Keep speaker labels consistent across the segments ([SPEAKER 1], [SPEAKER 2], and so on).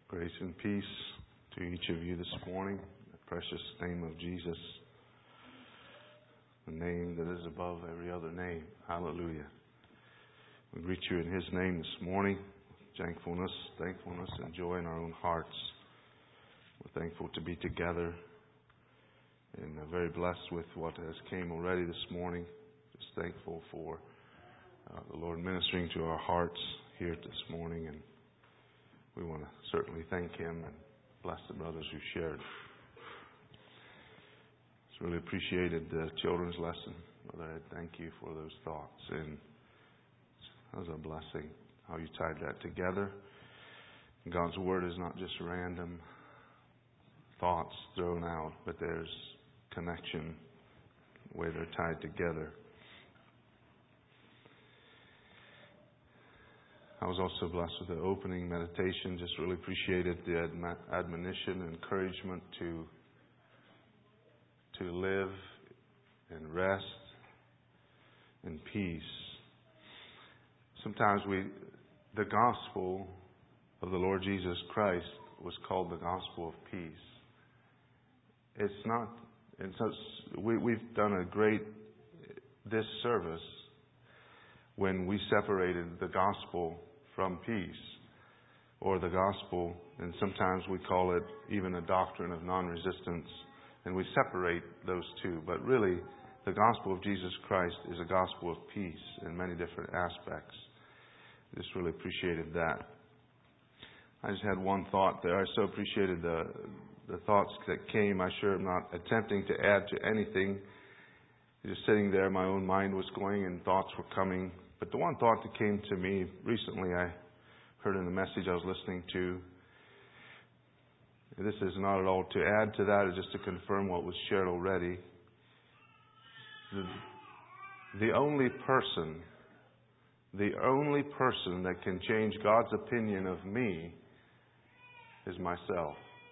[SPEAKER 1] Grace and peace to each of you this morning. In the precious name of Jesus, the name that is above every other name. Hallelujah. We greet you in His name this morning. Thankfulness, and joy in our own hearts. We're thankful to be together and very blessed with what has came already this morning. Just thankful for the Lord ministering to our hearts here this morning, and we want to certainly thank Him and bless the brothers who shared. It's really appreciated the children's lesson. Brother Ed, thank you for those thoughts, and that was a blessing how you tied that together. God's Word is not just random thoughts thrown out, but there's connection, the way they're tied together. I was also blessed with the opening meditation. Just really appreciated the admonition and encouragement to live in rest and peace. Sometimes the gospel of the Lord Jesus Christ was called the gospel of peace. It's not. We've done a great disservice when we separated the gospel from peace, or the gospel, and sometimes we call it even a doctrine of non-resistance, and we separate those two. But really, the gospel of Jesus Christ is a gospel of peace in many different aspects. I just really appreciated that. I just had one thought there. I so appreciated the thoughts that came. I sure am not attempting to add to anything. Just sitting there, my own mind was going and thoughts were coming. But the one thought that came to me recently, I heard in the message I was listening to. This is not at all to add to that, it's just to confirm what was shared already. The only person that can change God's opinion of me is myself.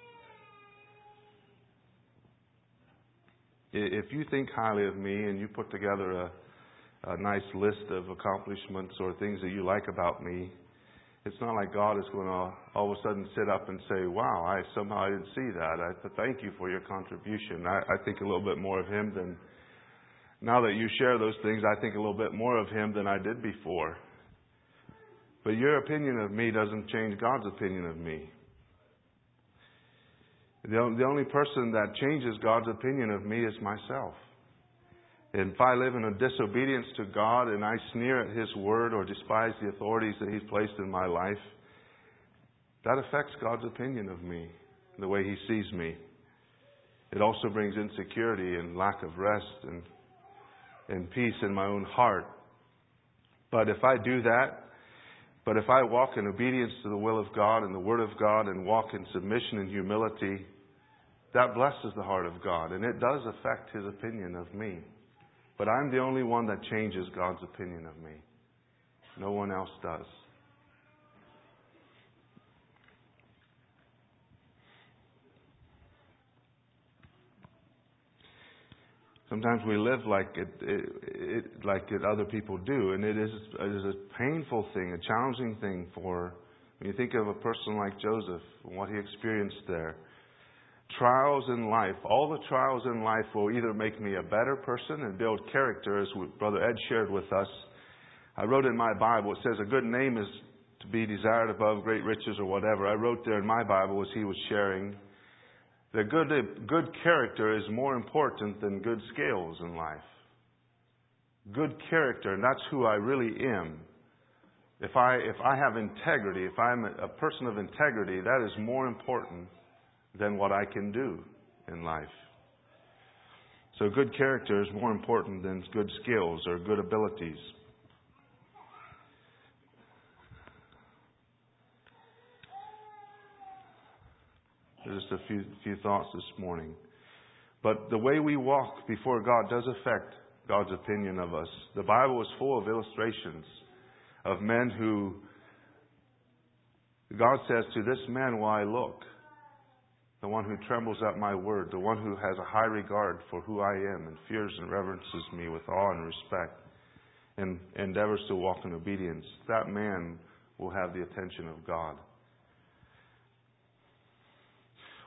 [SPEAKER 1] If you think highly of me and you put together a nice list of accomplishments or things that you like about me, it's not like God is going to all of a sudden sit up and say, wow, I didn't see that. I thank you for your contribution. I think a little bit more of Him than, now that you share those things, I think a little bit more of Him than I did before. But your opinion of me doesn't change God's opinion of me. The only person that changes God's opinion of me is myself. And if I live in a disobedience to God and I sneer at His Word or despise the authorities that He's placed in my life, that affects God's opinion of me, the way He sees me. It also brings insecurity and lack of rest and peace in my own heart. But if I do that, if I walk in obedience to the will of God and the Word of God and walk in submission and humility, that blesses the heart of God, and it does affect His opinion of me. But I'm the only one that changes God's opinion of me. No one else does. Sometimes we live like other people do, and it is a painful thing, a challenging thing when you think of a person like Joseph and what he experienced there. Trials in life, all the trials in life will either make me a better person and build character, as Brother Ed shared with us. I wrote in my Bible, it says a good name is to be desired above great riches or whatever. I wrote there in my Bible as he was sharing that good character is more important than good skills in life. Good character, and that's who I really am. If I have integrity, if I'm a person of integrity, that is more important than what I can do in life. So good character is more important than good skills or good abilities. There's just a few thoughts this morning. But the way we walk before God does affect God's opinion of us. The Bible is full of illustrations of men who God says, to this man will I look. The one who trembles at my word, the one who has a high regard for who I am and fears and reverences me with awe and respect and endeavors to walk in obedience, that man will have the attention of God.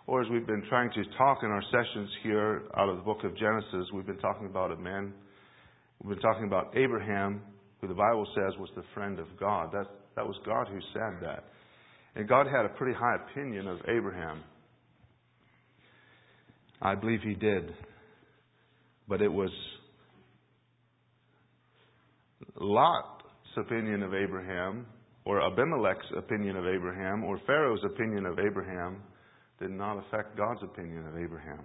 [SPEAKER 1] Or as we've been trying to talk in our sessions here out of the book of Genesis, we've been talking about a man. We've been talking about Abraham, who the Bible says was the friend of God. That was God who said that. And God had a pretty high opinion of Abraham. I believe He did. But it was Lot's opinion of Abraham, or Abimelech's opinion of Abraham, or Pharaoh's opinion of Abraham, did not affect God's opinion of Abraham.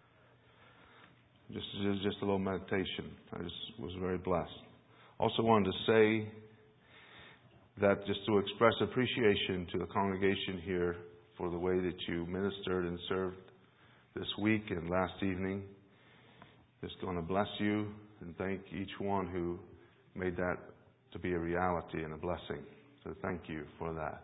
[SPEAKER 1] Just a little meditation. I just was very blessed. Also wanted to say that just to express appreciation to the congregation here for the way that you ministered and served this week and last evening. Just going to bless you and thank each one who made that to be a reality and a blessing. So thank you for that.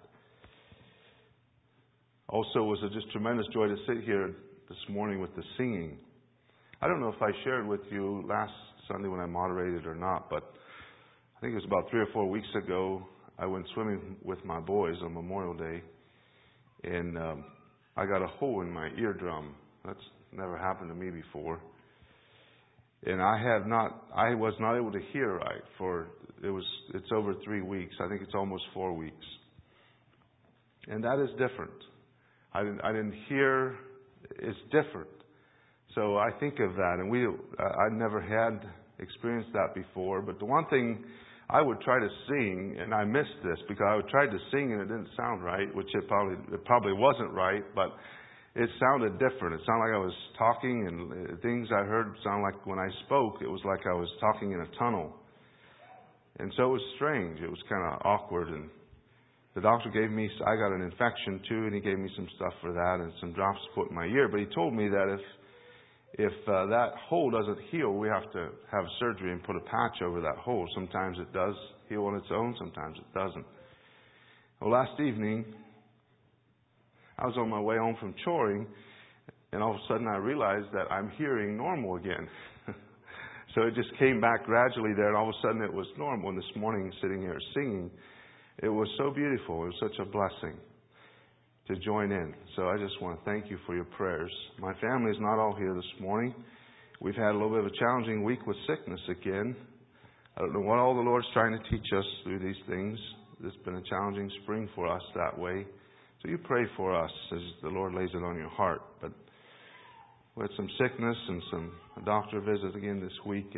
[SPEAKER 1] Also, it was just tremendous joy to sit here this morning with the singing. I don't know if I shared with you last Sunday when I moderated or not, but I think it was about 3 or 4 weeks ago, I went swimming with my boys on Memorial Day, and I got a hole in my eardrum. That's never happened to me before. And I was not able to hear right it's over 3 weeks. I think it's almost 4 weeks. And that is different. I didn't hear. It's different. So I think of that, and I never had experienced that before. But the one thing I would try to sing, and I missed this because I tried to sing and it didn't sound right, which it probably wasn't right, but it sounded different. It sounded like I was talking, and things I heard sound like when I spoke, it was like I was talking in a tunnel. And so it was strange. It was kind of awkward. And the doctor I got an infection too, and he gave me some stuff for that and some drops to put in my ear. But he told me that if that hole doesn't heal, we have to have surgery and put a patch over that hole. Sometimes it does heal on its own, sometimes it doesn't. Well, last evening, I was on my way home from choring, and all of a sudden I realized that I'm hearing normal again. So it just came back gradually there, and all of a sudden it was normal. And this morning, sitting here singing, it was so beautiful. It was such a blessing to join in. So I just want to thank you for your prayers. My family is not all here this morning. We've had a little bit of a challenging week with sickness again. I don't know what all the Lord's trying to teach us through these things. It's been a challenging spring for us that way. So you pray for us as the Lord lays it on your heart. But we had some sickness and a doctor visit again this week.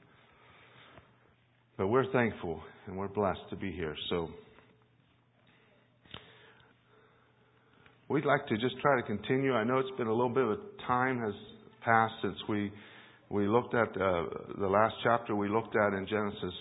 [SPEAKER 1] But we're thankful and we're blessed to be here. So we'd like to just try to continue. I know it's been a little bit of time has passed since we looked at the last chapter we looked at in Genesis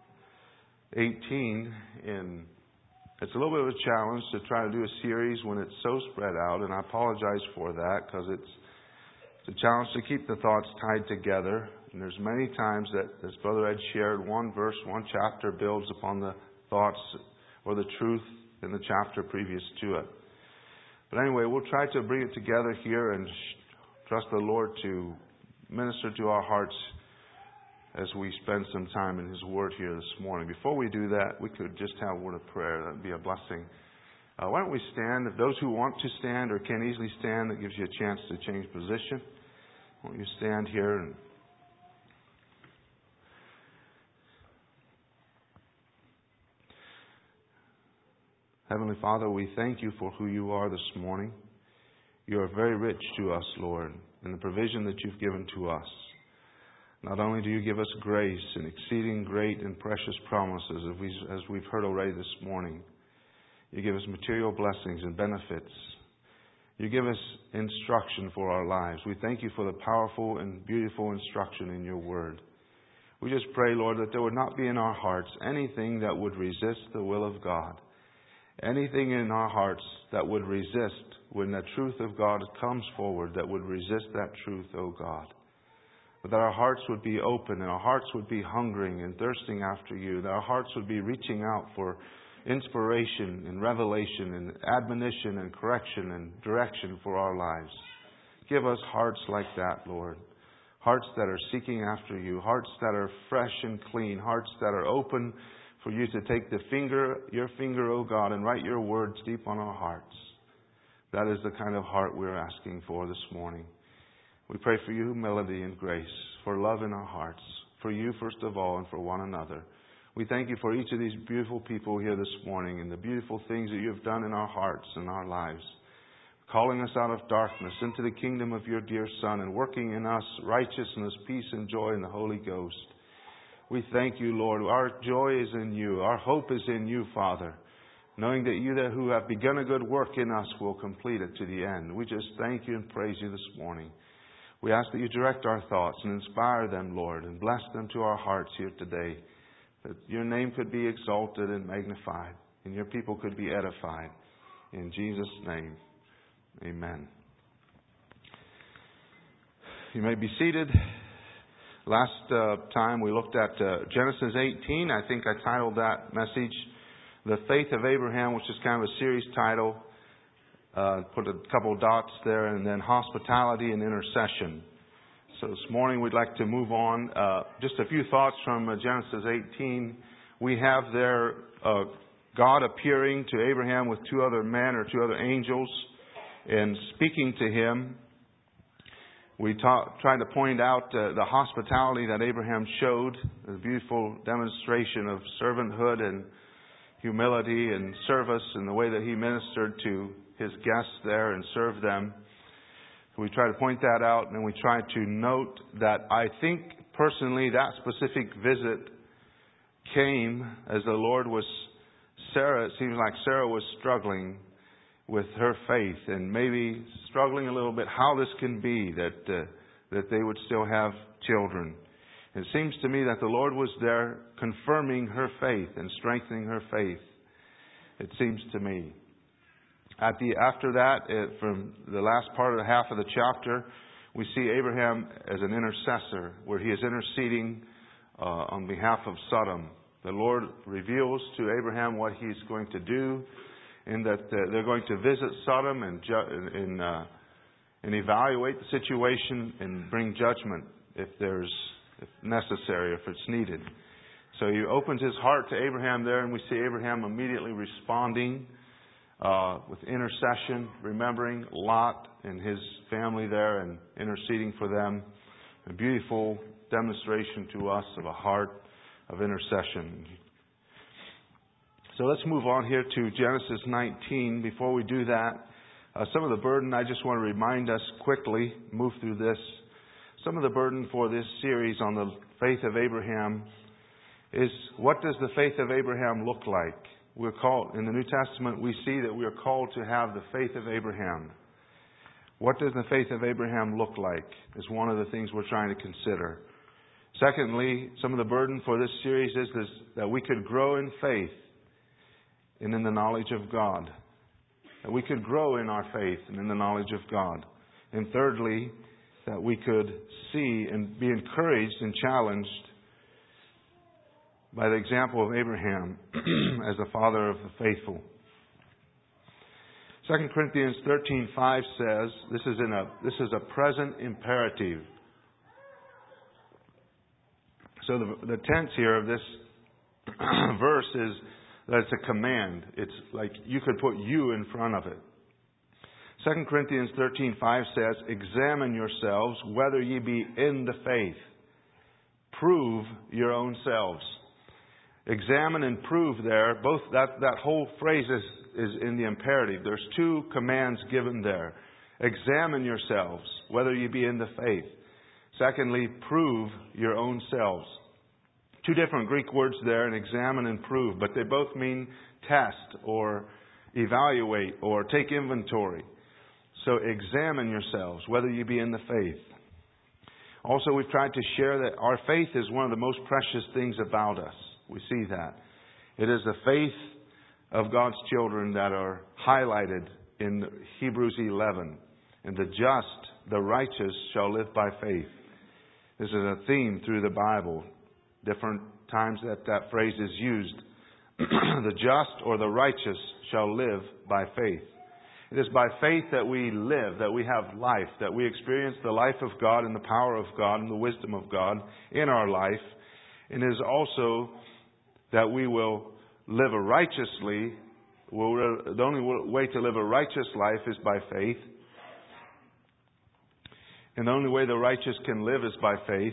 [SPEAKER 1] 18. And it's a little bit of a challenge to try to do a series when it's so spread out. And I apologize for that because it's a challenge to keep the thoughts tied together. And there's many times that, as Brother Ed shared, one verse, one chapter builds upon the thoughts or the truth in the chapter previous to it. But anyway, we'll try to bring it together here and trust the Lord to minister to our hearts as we spend some time in His Word here this morning. Before we do that, we could just have a word of prayer. That would be a blessing. Why don't we stand? If those who want to stand or can easily stand, that gives you a chance to change position. Won't you stand here and Heavenly Father, we thank You for who You are this morning. You are very rich to us, Lord, in the provision that You've given to us. Not only do You give us grace and exceeding great and precious promises, as we've heard already this morning, You give us material blessings and benefits. You give us instruction for our lives. We thank You for the powerful and beautiful instruction in Your Word. We just pray, Lord, that there would not be in our hearts anything that would resist the will of God. Anything in our hearts that would resist when the truth of God comes forward, that would resist that truth, O God. But that our hearts would be open and our hearts would be hungering and thirsting after You. That our hearts would be reaching out for inspiration and revelation and admonition and correction and direction for our lives. Give us hearts like that, Lord. Hearts that are seeking after You. Hearts that are fresh and clean. Hearts that are open for You to take Your finger, O God, and write Your words deep on our hearts. That is the kind of heart we're asking for this morning. We pray for humility and grace, for love in our hearts, for you first of all and for one another. We thank you for each of these beautiful people here this morning and the beautiful things that you have done in our hearts and our lives, calling us out of darkness into the kingdom of your dear Son and working in us righteousness, peace, and joy in the Holy Ghost. We thank you, Lord. Our joy is in you. Our hope is in you, Father, knowing that you that who have begun a good work in us will complete it to the end. We just thank you and praise you this morning. We ask that you direct our thoughts and inspire them, Lord, and bless them to our hearts here today, that your name could be exalted and magnified, and your people could be edified. In Jesus' name, amen. You may be seated. Last time we looked at Genesis 18. I think I titled that message, The Faith of Abraham, which is kind of a series title. Put a couple of dots there, and then Hospitality and Intercession. So this morning we'd like to move on. Just a few thoughts from Genesis 18. We have there God appearing to Abraham with two other men or two other angels and speaking to him. We tried to point out the hospitality that Abraham showed, the beautiful demonstration of servanthood and humility and service and the way that he ministered to his guests there and served them. We try to point that out, and then we try to note that I think personally that specific visit came as the Lord was Sarah. It seems like Sarah was struggling with her faith and maybe struggling a little bit how this can be that they would still have children. It seems to me that the Lord was there confirming her faith and strengthening her faith. It seems to me. After that, from the last part of the half of the chapter, we see Abraham as an intercessor, where he is interceding on behalf of Sodom. The Lord reveals to Abraham what he's going to do, in that they're going to visit Sodom and evaluate the situation and bring judgment if necessary, if it's needed. So he opens his heart to Abraham there, and we see Abraham immediately responding with intercession, remembering Lot and his family there and interceding for them. A beautiful demonstration to us of a heart of intercession. So let's move on here to Genesis 19. Before we do that, some of the burden, I just want to remind us quickly, move through this. Some of the burden for this series on the faith of Abraham is, what does the faith of Abraham look like? We're called, in the New Testament, we see that we are called to have the faith of Abraham. What does the faith of Abraham look like is one of the things we're trying to consider. Secondly, some of the burden for this series is that we could grow in faith and in the knowledge of God. That we could grow in our faith and in the knowledge of God. And thirdly, that we could see and be encouraged and challenged by the example of Abraham as the father of the faithful. 2 Corinthians 13:5 says, this is a present imperative. So the tense here of this verse is that it's a command. It's like you could put you in front of it. 2 Corinthians 13:5 says, examine yourselves whether ye be in the faith. Prove your own selves. Examine and prove there. Both that whole phrase is in the imperative. There's two commands given there. Examine yourselves whether ye be in the faith. Secondly, prove your own selves. Two different Greek words there, and examine and prove, but they both mean test or evaluate or take inventory. So examine yourselves whether you be in the faith. Also, we've tried to share that our faith is one of the most precious things about us. We see that. It is the faith of God's children that are highlighted in Hebrews 11. And the just, the righteous, shall live by faith. This is a theme through the Bible. Different times that phrase is used. The just or the righteous shall live by faith. It is by faith that we live, that we have life, that we experience the life of God and the power of God and the wisdom of God in our life. And it is also that we will live righteously The only way to live a righteous life is by faith. And the only way the righteous can live is by faith.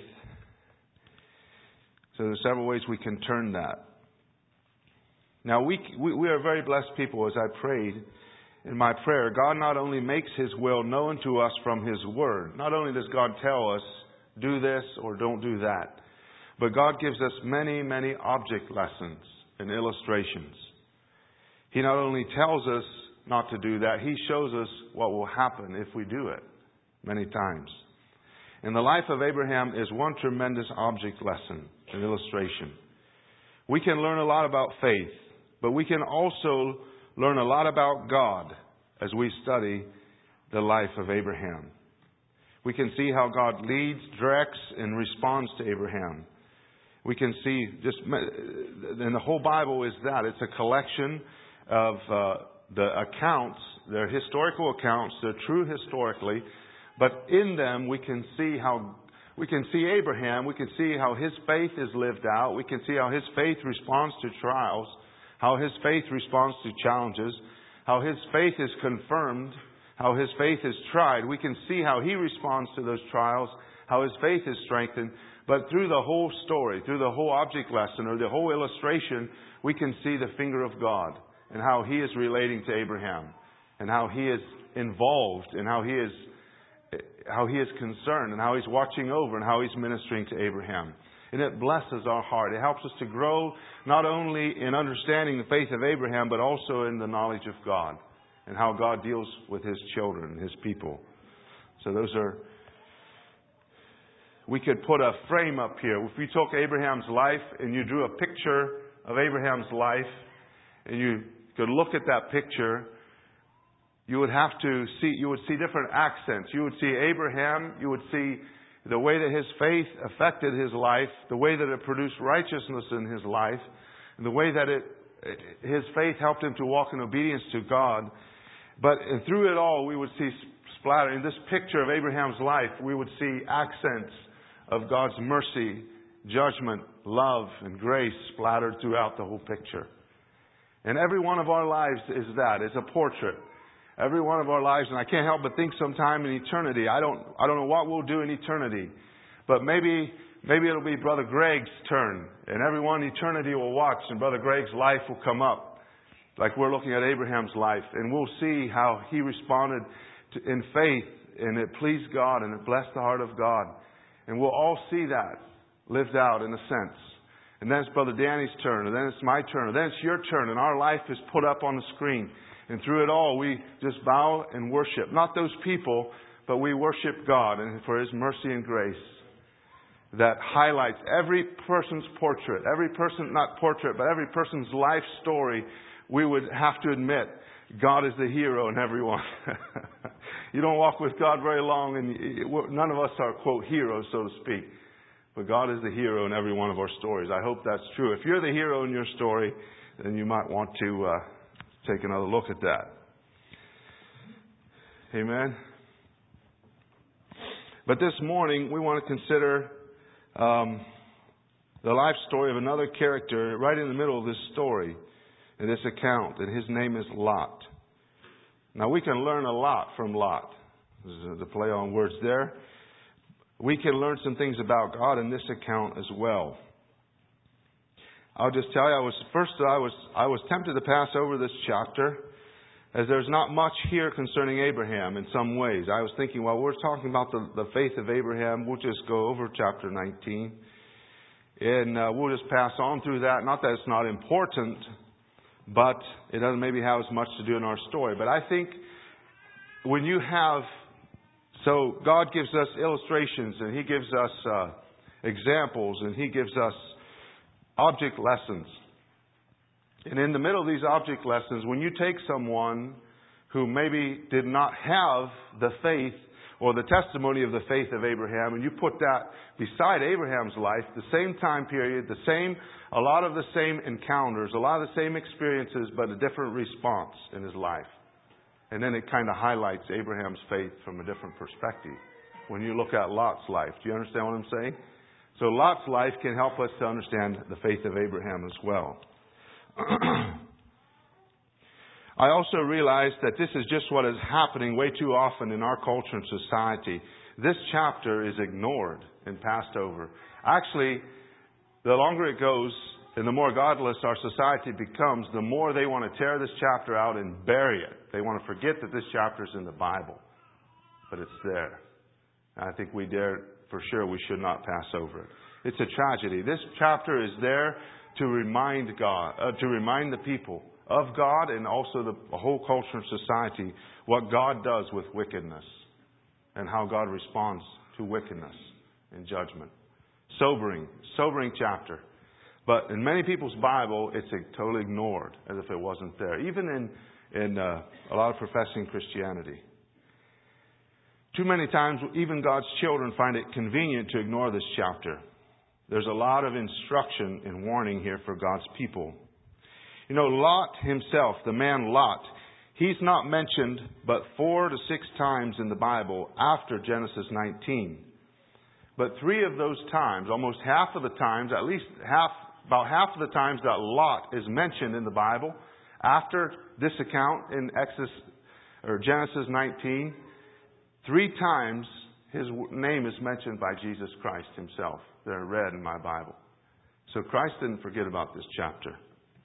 [SPEAKER 1] So there's several ways we can turn that. Now, we are very blessed people. As I prayed in my prayer, God not only makes His will known to us from His Word. Not only does God tell us, do this or don't do that. But God gives us many, many object lessons and illustrations. He not only tells us not to do that, He shows us what will happen if we do it many times. And the life of Abraham is one tremendous object lesson and illustration. We can learn a lot about faith, but we can also learn a lot about God as we study the life of Abraham. We can see how God leads, directs, and responds to Abraham. We can see and the whole Bible is that. It's a collection of the accounts, they're historical accounts, they're true historically, but in them we can see Abraham, we can see how his faith is lived out, we can see how his faith responds to trials, how his faith responds to challenges, how his faith is confirmed, how his faith is tried. We can see how he responds to those trials, how his faith is strengthened. But through the whole story, through the whole object lesson or the whole illustration, we can see the finger of God and how He is relating to Abraham and how He is involved and how He is concerned and how He's watching over and how He's ministering to Abraham. And it blesses our heart. It helps us to grow not only in understanding the faith of Abraham, but also in the knowledge of God and how God deals with His children, His people. So we could put a frame up here. If we took Abraham's life and you drew a picture of Abraham's life and you could look at that picture, you would see different accents. You would see Abraham, you would see the way that his faith affected his life, the way that it produced righteousness in his life, and the way that his faith helped him to walk in obedience to God. But through it all, we would see splattered in this picture of Abraham's life, we would see accents of God's mercy, judgment, love, and grace splattered throughout the whole picture. And every one of our lives is that. It's a portrait. Every one of our lives, and I can't help but think sometime in eternity, I don't know what we'll do in eternity, but maybe it'll be Brother Greg's turn, and everyone in eternity will watch, and Brother Greg's life will come up, like we're looking at Abraham's life, and we'll see how he responded in faith, and it pleased God, and it blessed the heart of God. And we'll all see that lived out in a sense. And then it's Brother Danny's turn, and then it's my turn, and then it's your turn, and our life is put up on the screen. And through it all, we just bow and worship. Not those people, but we worship God and for His mercy and grace that highlights every person's portrait. Every person, not portrait, but every person's life story. We would have to admit, God is the hero in everyone. You don't walk with God very long, and none of us are, quote, heroes, so to speak. But God is the hero in every one of our stories. I hope that's true. If you're the hero in your story, then you might want to take another look at that. Amen. But this morning, we want to consider the life story of another character right in the middle of this story, in this account, and his name is Lot. Now, we can learn a lot from Lot. There's a play on words there. We can learn some things about God in this account as well. I'll just tell you, I was tempted to pass over this chapter, as there's not much here concerning Abraham in some ways. I was thinking, well, we're talking about the faith of Abraham. We'll just go over chapter 19. And we'll just pass on through that. Not that it's not important, but it doesn't maybe have as much to do in our story. But I think when you have... So God gives us illustrations, and He gives us examples, and He gives us object lessons. And in the middle of these object lessons, when you take someone who maybe did not have the faith or the testimony of the faith of Abraham, and you put that beside Abraham's life, the same time period, a lot of the same encounters, a lot of the same experiences, but a different response in his life. And then it kind of highlights Abraham's faith from a different perspective when you look at Lot's life. Do you understand what I'm saying? So Lot's life can help us to understand the faith of Abraham as well. I also realize that this is just what is happening way too often in our culture and society. This chapter is ignored and passed over. Actually, the longer it goes and the more godless our society becomes, the more they want to tear this chapter out and bury it. They want to forget that this chapter is in the Bible. But it's there. I think we should not pass over it. It's a tragedy. This chapter is there to remind the people of God and also the whole culture and society what God does with wickedness and how God responds to wickedness and judgment. Sobering chapter. But in many people's Bible, it's totally ignored as if it wasn't there. Even in a lot of professing Christianity. Too many times, even God's children find it convenient to ignore this chapter. There's a lot of instruction and warning here for God's people. You know, Lot himself, the man Lot, he's not mentioned but 4 to 6 times in the Bible after Genesis 19. But 3 of those times, almost half of the times, about half of the times that Lot is mentioned in the Bible, after this account in Genesis 19, 3 times his name is mentioned by Jesus Christ himself. They're read in my Bible. So Christ didn't forget about this chapter.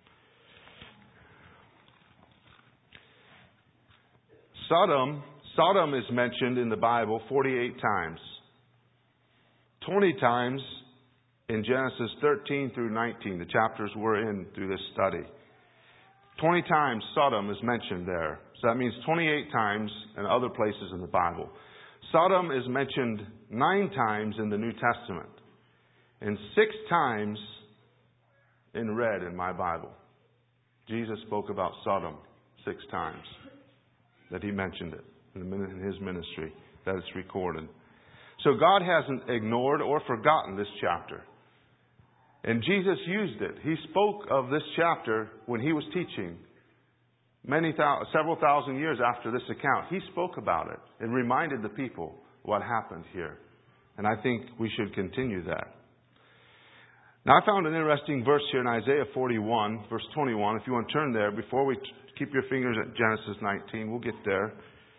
[SPEAKER 1] Sodom is mentioned in the Bible 48 times. 20 times in Genesis 13 through 19, the chapters we're in through this study. 20 times Sodom is mentioned there. So that means 28 times in other places in the Bible. Sodom is mentioned 9 times in the New Testament. And 6 times in red in my Bible. Jesus spoke about Sodom 6 times. That he mentioned it in his ministry. That it's recorded. So God hasn't ignored or forgotten this chapter. And Jesus used it. He spoke of this chapter when he was teaching. Several thousand years after this account, he spoke about it and reminded the people what happened here. And I think we should continue that. Now I found an interesting verse here in Isaiah 41, verse 21. If you want to turn there, before we keep your fingers at Genesis 19, we'll get there.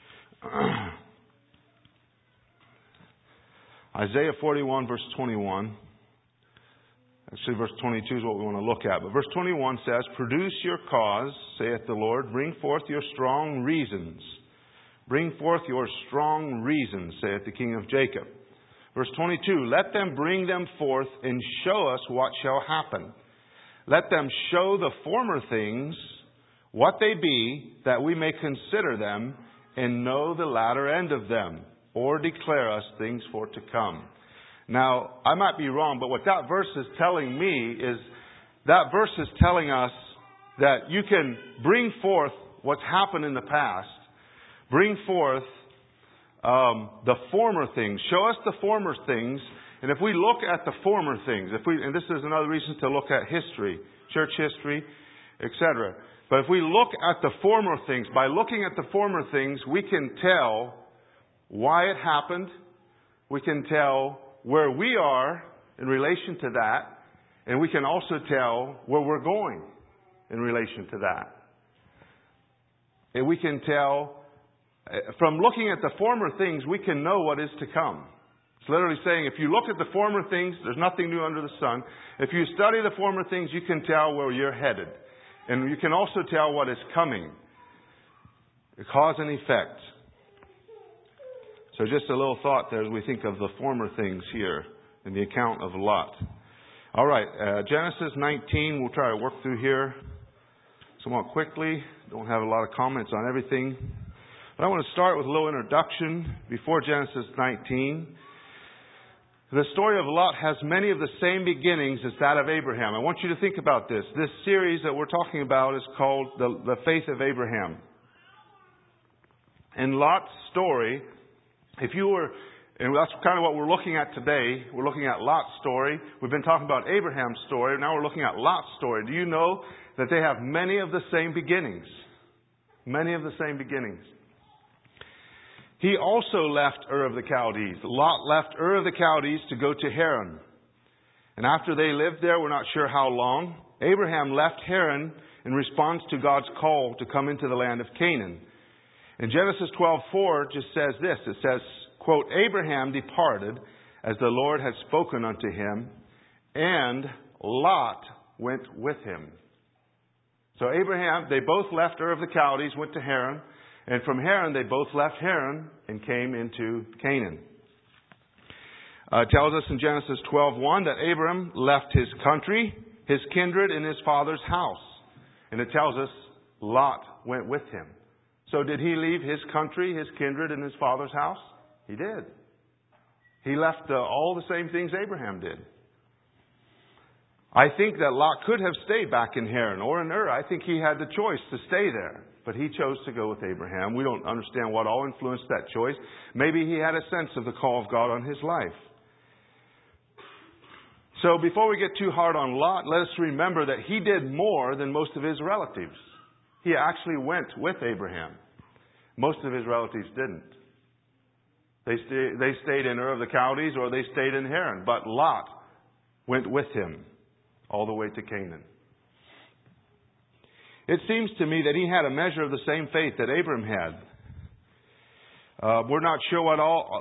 [SPEAKER 1] Isaiah 41, verse 21. Actually, verse 22 is what we want to look at. But verse 21 says, "Produce your cause, saith the Lord. Bring forth your strong reasons. Bring forth your strong reasons, saith the King of Jacob." Verse 22, "Let them bring them forth and show us what shall happen. Let them show the former things, what they be, that we may consider them and know the latter end of them, or declare us things for to come." Now, I might be wrong, but what that verse is telling me is that verse is telling us that you can bring forth what's happened in the past. Bring forth the former things. Show us the former things. And if we look at the former things, and this is another reason to look at history, church history, etc. But if we look at the former things, by looking at the former things, we can tell why it happened. We can tell where we are in relation to that. And we can also tell where we're going in relation to that. And we can tell, from looking at the former things, we can know what is to come. It's literally saying, if you look at the former things, there's nothing new under the sun. If you study the former things, you can tell where you're headed. And you can also tell what is coming. The cause and effect. So just a little thought there as we think of the former things here in the account of Lot. All right, Genesis 19, we'll try to work through here somewhat quickly. Don't have a lot of comments on everything. But I want to start with a little introduction before Genesis 19. The story of Lot has many of the same beginnings as that of Abraham. I want you to think about this. This series that we're talking about is called The Faith of Abraham. And Lot's story, and that's kind of what we're looking at today. We're looking at Lot's story. We've been talking about Abraham's story. Now we're looking at Lot's story. Do you know that they have many of the same beginnings? Many of the same beginnings. He also left Ur of the Chaldees. Lot left Ur of the Chaldees to go to Haran. And after they lived there, we're not sure how long, Abraham left Haran in response to God's call to come into the land of Canaan. In Genesis 12:4 just says this. It says, quote, Abraham departed as the Lord had spoken unto him, and Lot went with him. So Abraham, they both left Ur of the Chaldees, went to Haran, and from Haran they both left Haran and came into Canaan. It tells us in Genesis 12:1 that Abram left his country, his kindred, and his father's house. And it tells us Lot went with him. So did he leave his country, his kindred, and his father's house? He did. He left all the same things Abraham did. I think that Lot could have stayed back in Haran or in Ur. I think he had the choice to stay there. But he chose to go with Abraham. We don't understand what all influenced that choice. Maybe he had a sense of the call of God on his life. So before we get too hard on Lot, let us remember that he did more than most of his relatives. He actually went with Abraham. Most of his relatives didn't. They stayed in Ur of the Chaldees or they stayed in Haran. But Lot went with him all the way to Canaan. It seems to me that he had a measure of the same faith that Abram had. We're not sure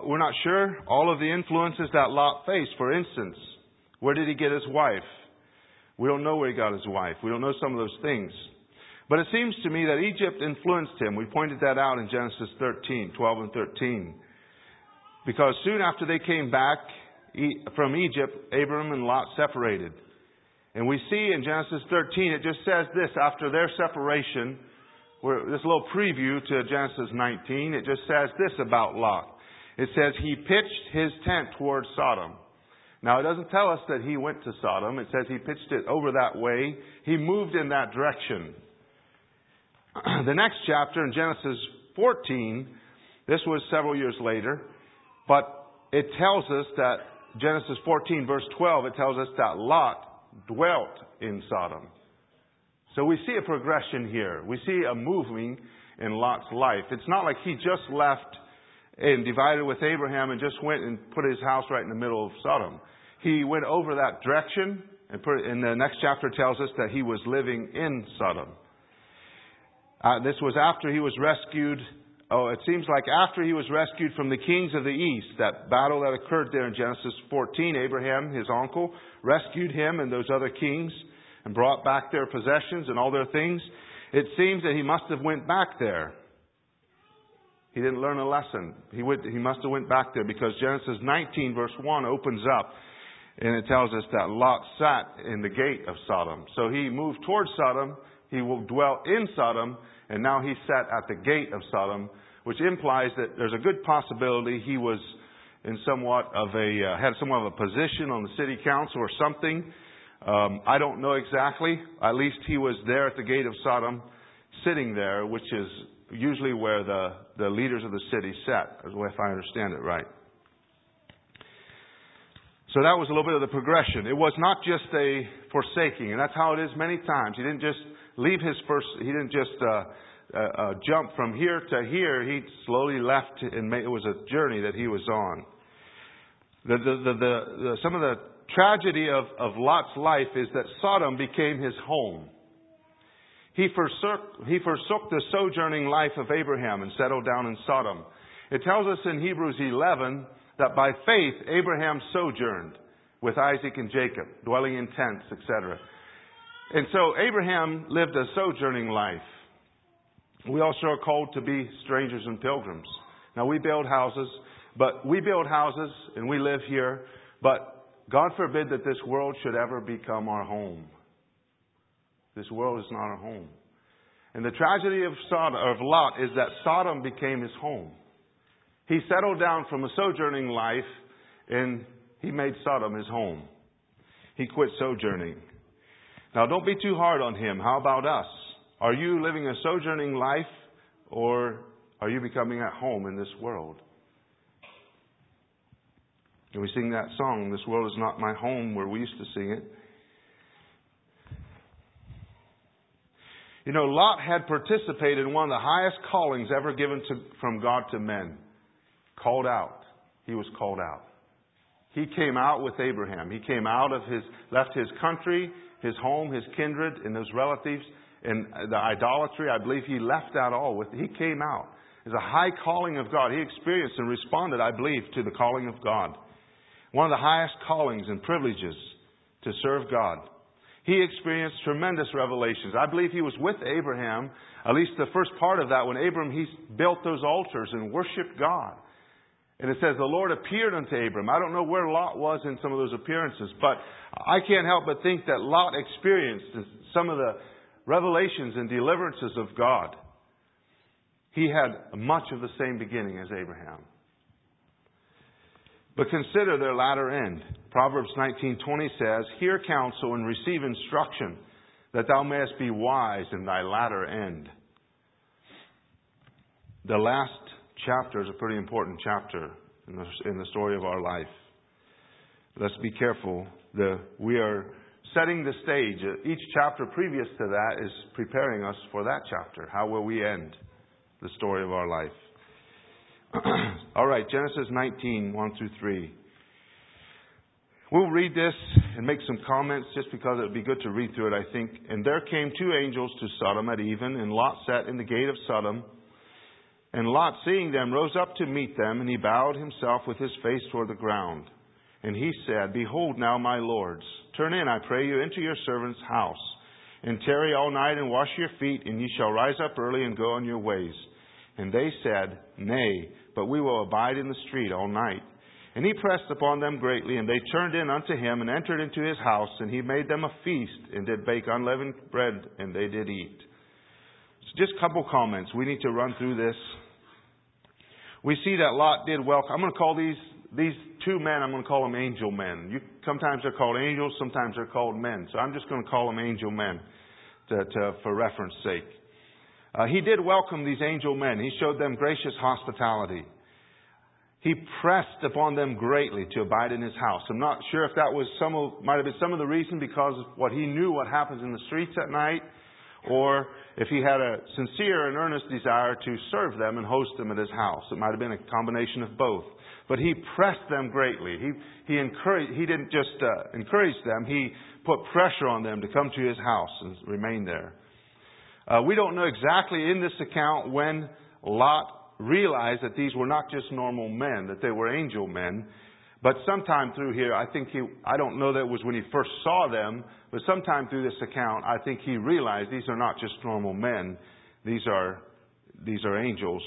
[SPEAKER 1] all of the influences that Lot faced. For instance, where did he get his wife? We don't know where he got his wife. We don't know some of those things. But it seems to me that Egypt influenced him. We pointed that out in Genesis 12 and 13. Because soon after they came back from Egypt, Abram and Lot separated. And we see in Genesis 13, it just says this, after their separation, this little preview to Genesis 19, it just says this about Lot. It says he pitched his tent towards Sodom. Now, it doesn't tell us that he went to Sodom. It says he pitched it over that way. He moved in that direction. The next chapter in Genesis 14, this was several years later, but it tells us that Genesis 14 verse 12, it tells us that Lot dwelt in Sodom. So we see a progression here. We see a moving in Lot's life. It's not like he just left and divided with Abraham and just went and put his house right in the middle of Sodom. He went over that direction, and in the next chapter tells us that he was living in Sodom. This was after he was rescued. It seems like after he was rescued from the kings of the east, that battle that occurred there in Genesis 14, Abraham, his uncle, rescued him and those other kings and brought back their possessions and all their things. It seems that he must have went back there. He didn't learn a lesson. He must have went back there because Genesis 19 verse 1 opens up and it tells us that Lot sat in the gate of Sodom. So he moved towards Sodom. He will dwell in Sodom, and now he sat at the gate of Sodom, which implies that there's a good possibility he was in had somewhat of a position on the city council or something. I don't know exactly. At least he was there at the gate of Sodom, sitting there, which is usually where the leaders of the city sat, if I understand it right. So that was a little bit of the progression. It was not just a forsaking, and that's how it is many times. He didn't just leave he didn't just jump from here to here. He slowly left, and it was a journey that he was on. Some of the tragedy of Lot's life is that Sodom became his home. He forsook the sojourning life of Abraham and settled down in Sodom. It tells us in Hebrews 11 that by faith Abraham sojourned with Isaac and Jacob, dwelling in tents, etc. And so Abraham lived a sojourning life. We also are called to be strangers and pilgrims. Now we build houses and we live here, but God forbid that this world should ever become our home. This world is not our home. And the tragedy of Lot is that Sodom became his home. He settled down from a sojourning life and he made Sodom his home. He quit sojourning. Now don't be too hard on him. How about us? Are you living a sojourning life or are you becoming at home in this world? And we sing that song, "This World Is Not My Home," where we used to sing it. You know, Lot had participated in one of the highest callings ever given from God to men. Called out. He was called out. He came out with Abraham. He came out of left his country, his home, his kindred, and those relatives, in the idolatry. I believe he left that all. He came out. It's a high calling of God. He experienced and responded, I believe, to the calling of God. One of the highest callings and privileges to serve God. He experienced tremendous revelations. I believe he was with Abraham, at least the first part of that, when he built those altars and worshiped God. And it says the Lord appeared unto Abram. I don't know where Lot was in some of those appearances, but I can't help but think that Lot experienced some of the revelations and deliverances of God. He had much of the same beginning as Abraham. But consider their latter end. Proverbs 19:20 says, Hear counsel and receive instruction, that thou mayest be wise in thy latter end. The last chapter is a pretty important chapter in the story of our life. Let's be careful. We are setting the stage. Each chapter previous to that is preparing us for that chapter. How will we end the story of our life? All right, Genesis 19, 1 through 3. We'll read this and make some comments just because it would be good to read through it, I think. And there came 2 angels to Sodom at even, and Lot sat in the gate of Sodom. And Lot, seeing them, rose up to meet them, and he bowed himself with his face toward the ground. And he said, Behold now, my lords, turn in, I pray you, into your servant's house, and tarry all night, and wash your feet, and ye shall rise up early and go on your ways. And they said, Nay, but we will abide in the street all night. And he pressed upon them greatly, and they turned in unto him, and entered into his house, and he made them a feast, and did bake unleavened bread, and they did eat. So just a couple comments. We need to run through this. We see that Lot did welcome. I'm going to call these 2 men, I'm going to call them angel men. Sometimes they're called angels, sometimes they're called men. So I'm just going to call them angel men for reference sake. He did welcome these angel men. He showed them gracious hospitality. He pressed upon them greatly to abide in his house. I'm not sure if that was might have been some of the reason because of what he knew what happens in the streets at night, or if he had a sincere and earnest desire to serve them and host them at his house. It might have been a combination of both. But he pressed them greatly. He didn't just encourage them. He put pressure on them to come to his house and remain there. We don't know exactly in this account when Lot realized that these were not just normal men, that they were angel men. But sometime through here, I don't know that it was when he first saw them, but sometime through this account, I think he realized these are not just normal men. These are angels.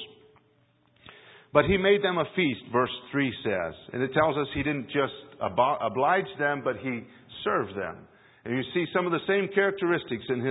[SPEAKER 1] But he made them a feast, verse 3 says. And it tells us he didn't just oblige them, but he served them. And you see some of the same characteristics in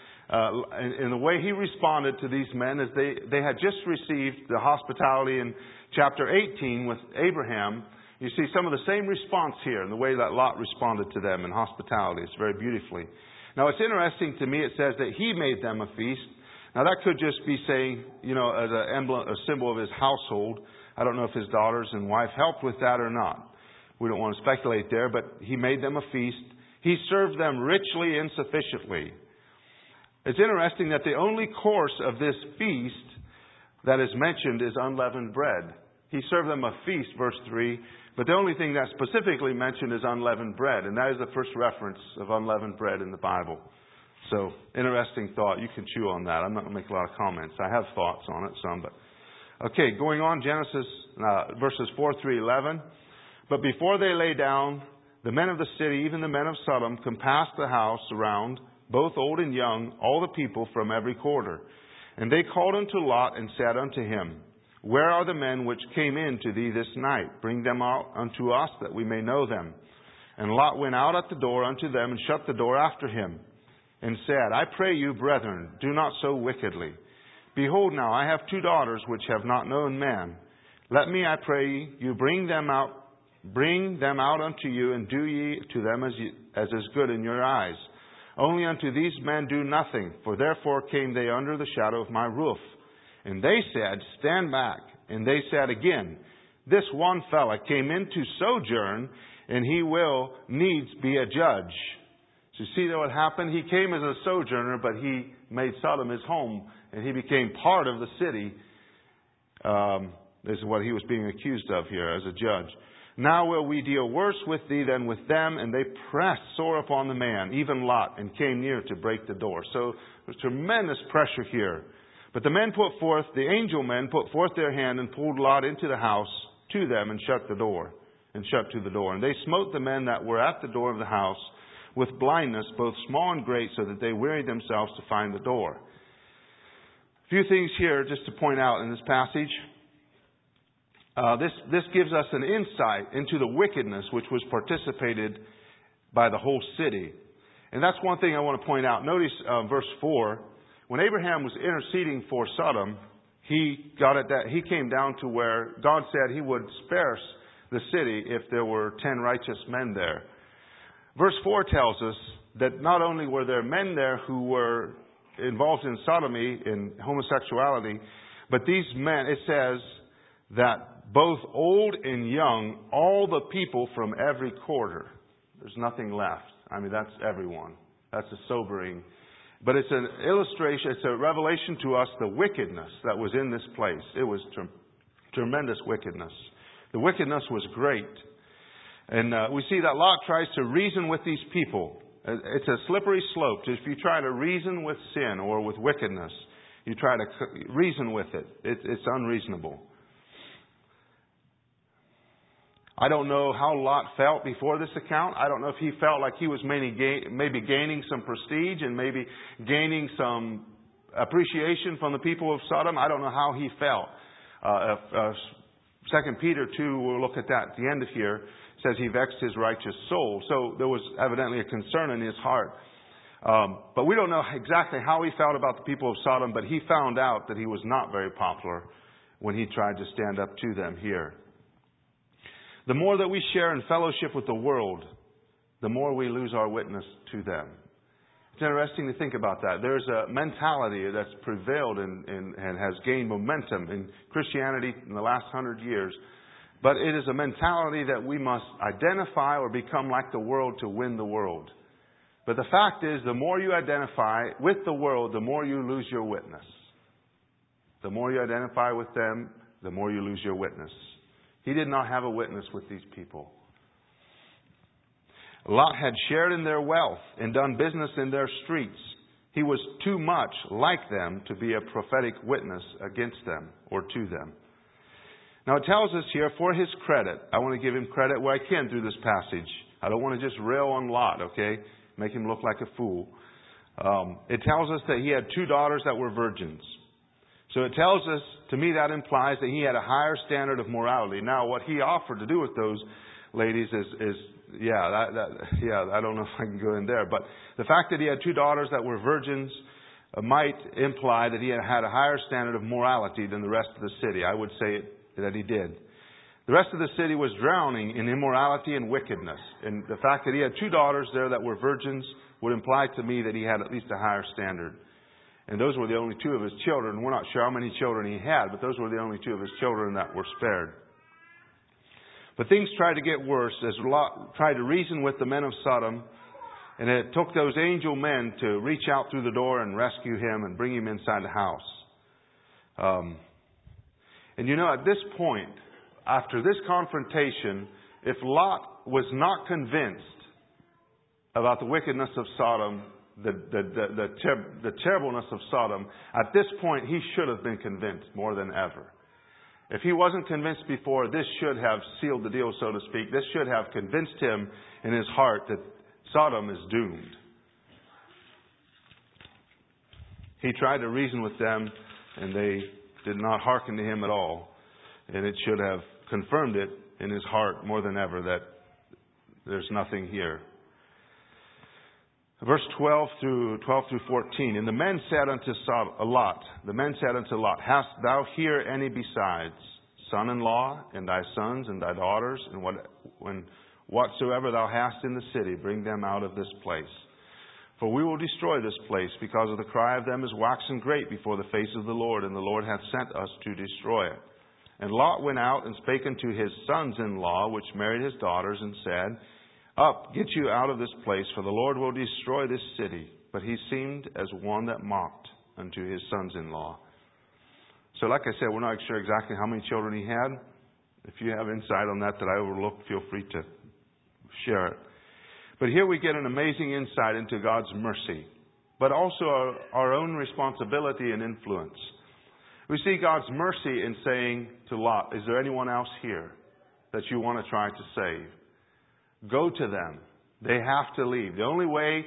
[SPEAKER 1] the way he responded to these men as they had just received the hospitality in chapter 18 with Abraham. You see some of the same response here in the way that Lot responded to them in hospitality. It's very beautifully. Now it's interesting to me, it says that he made them a feast. Now that could just be saying, as a symbol of his household. I don't know if his daughters and wife helped with that or not. We don't want to speculate there, but he made them a feast. He served them richly and sufficiently. It's interesting that the only course of this feast that is mentioned is unleavened bread. He served them a feast, verse 3, but the only thing that's specifically mentioned is unleavened bread, and that is the first reference of unleavened bread in the Bible. So, interesting thought. You can chew on that. I'm not going to make a lot of comments. I have thoughts on it, some, but... Okay, going on, Genesis, verses 4 through 11. But before they lay down, the men of the city, even the men of Sodom, compassed the house around, both old and young, all the people from every quarter. And they called unto Lot and said unto him, Where are the men which came in to thee this night? Bring them out unto us, that we may know them. And Lot went out at the door unto them, and shut the door after him, and said, I pray you, brethren, do not so wickedly. Behold now, I have 2 daughters which have not known man. Let me, I pray you, bring them out unto you, and do ye to them as is good in your eyes. Only unto these men do nothing, for therefore came they under the shadow of my roof. And they said, Stand back. And they said again, This one fellow came in to sojourn, and he will needs be a judge. So you see what happened? He came as a sojourner, but he made Sodom his home, and he became part of the city. This is what he was being accused of here as a judge. Now will we deal worse with thee than with them. And they pressed sore upon the man, even Lot, and came near to break the door. So there's tremendous pressure here. But the angel men put forth their hand and pulled Lot into the house to them and shut to the door. And they smote the men that were at the door of the house with blindness, both small and great, so that they wearied themselves to find the door. A few things here just to point out in this passage. This gives us an insight into the wickedness which was participated by the whole city. And that's one thing I want to point out. Notice verse 4. When Abraham was interceding for Sodom, he came down to where God said He would spare the city if there were 10 righteous men there. Verse 4 tells us that not only were there men there who were involved in sodomy, in homosexuality, but these men, it says that both old and young, all the people from every quarter. There's nothing left. I mean, that's everyone. That's a sobering. But it's an illustration, it's a revelation to us, the wickedness that was in this place. It was tremendous wickedness. The wickedness was great. And we see that Lot tries to reason with these people. It's a slippery slope. If you try to reason with sin or with wickedness, you try to reason with it. It's unreasonable. I don't know how Lot felt before this account. I don't know if he felt like he was maybe gaining some prestige and maybe gaining some appreciation from the people of Sodom. I don't know how he felt. 2 Peter 2, we'll look at that at the end of here, says he vexed his righteous soul. So there was evidently a concern in his heart. But we don't know exactly how he felt about the people of Sodom, but he found out that he was not very popular when he tried to stand up to them here. The more that we share in fellowship with the world, the more we lose our witness to them. It's interesting to think about that. There's a mentality that's prevailed and has gained momentum in Christianity in the last 100 years. But it is a mentality that we must identify or become like the world to win the world. But the fact is, the more you identify with the world, the more you lose your witness. The more you identify with them, the more you lose your witness. He did not have a witness with these people. Lot had shared in their wealth and done business in their streets. He was too much like them to be a prophetic witness against them or to them. Now it tells us here, for his credit, I want to give him credit where I can through this passage. I don't want to just rail on Lot, okay? Make him look like a fool. It tells us that he had 2 daughters that were virgins. So it tells us, to me that implies that he had a higher standard of morality. Now what he offered to do with those ladies is I don't know if I can go in there. But the fact that he had 2 daughters that were virgins might imply that he had a higher standard of morality than the rest of the city. I would say that he did. The rest of the city was drowning in immorality and wickedness. And the fact that he had 2 daughters there that were virgins would imply to me that he had at least a higher standard. And those were the only 2 of his children. We're not sure how many children he had, but those were the only 2 of his children that were spared. But things tried to get worse as Lot tried to reason with the men of Sodom. And it took those angel men to reach out through the door and rescue him and bring him inside the house. And you know, at this point, after this confrontation, if Lot was not convinced about the wickedness of Sodom, the terribleness of Sodom, at this point he should have been convinced more than ever. If he wasn't convinced before, this should have sealed the deal, so to speak. This should have convinced him in his heart that Sodom is doomed. He tried to reason with them, and they did not hearken to him at all. And it should have confirmed it in his heart more than ever that there's nothing here. Verse 12 through 14. And the men said unto Lot, hast thou here any besides son-in-law, and thy sons, and thy daughters, and whatsoever thou hast in the city, bring them out of this place. For we will destroy this place, because of the cry of them is waxen great before the face of the Lord, and the Lord hath sent us to destroy it. And Lot went out and spake unto his sons-in-law, which married his daughters, and said, Up, get you out of this place, for the Lord will destroy this city. But he seemed as one that mocked unto his sons-in-law. So like I said, we're not sure exactly how many children he had. If you have insight on that I overlooked, feel free to share it. But here we get an amazing insight into God's mercy, but also our own responsibility and influence. We see God's mercy in saying to Lot, is there anyone else here that you want to try to save? Go to them. They have to leave. The only way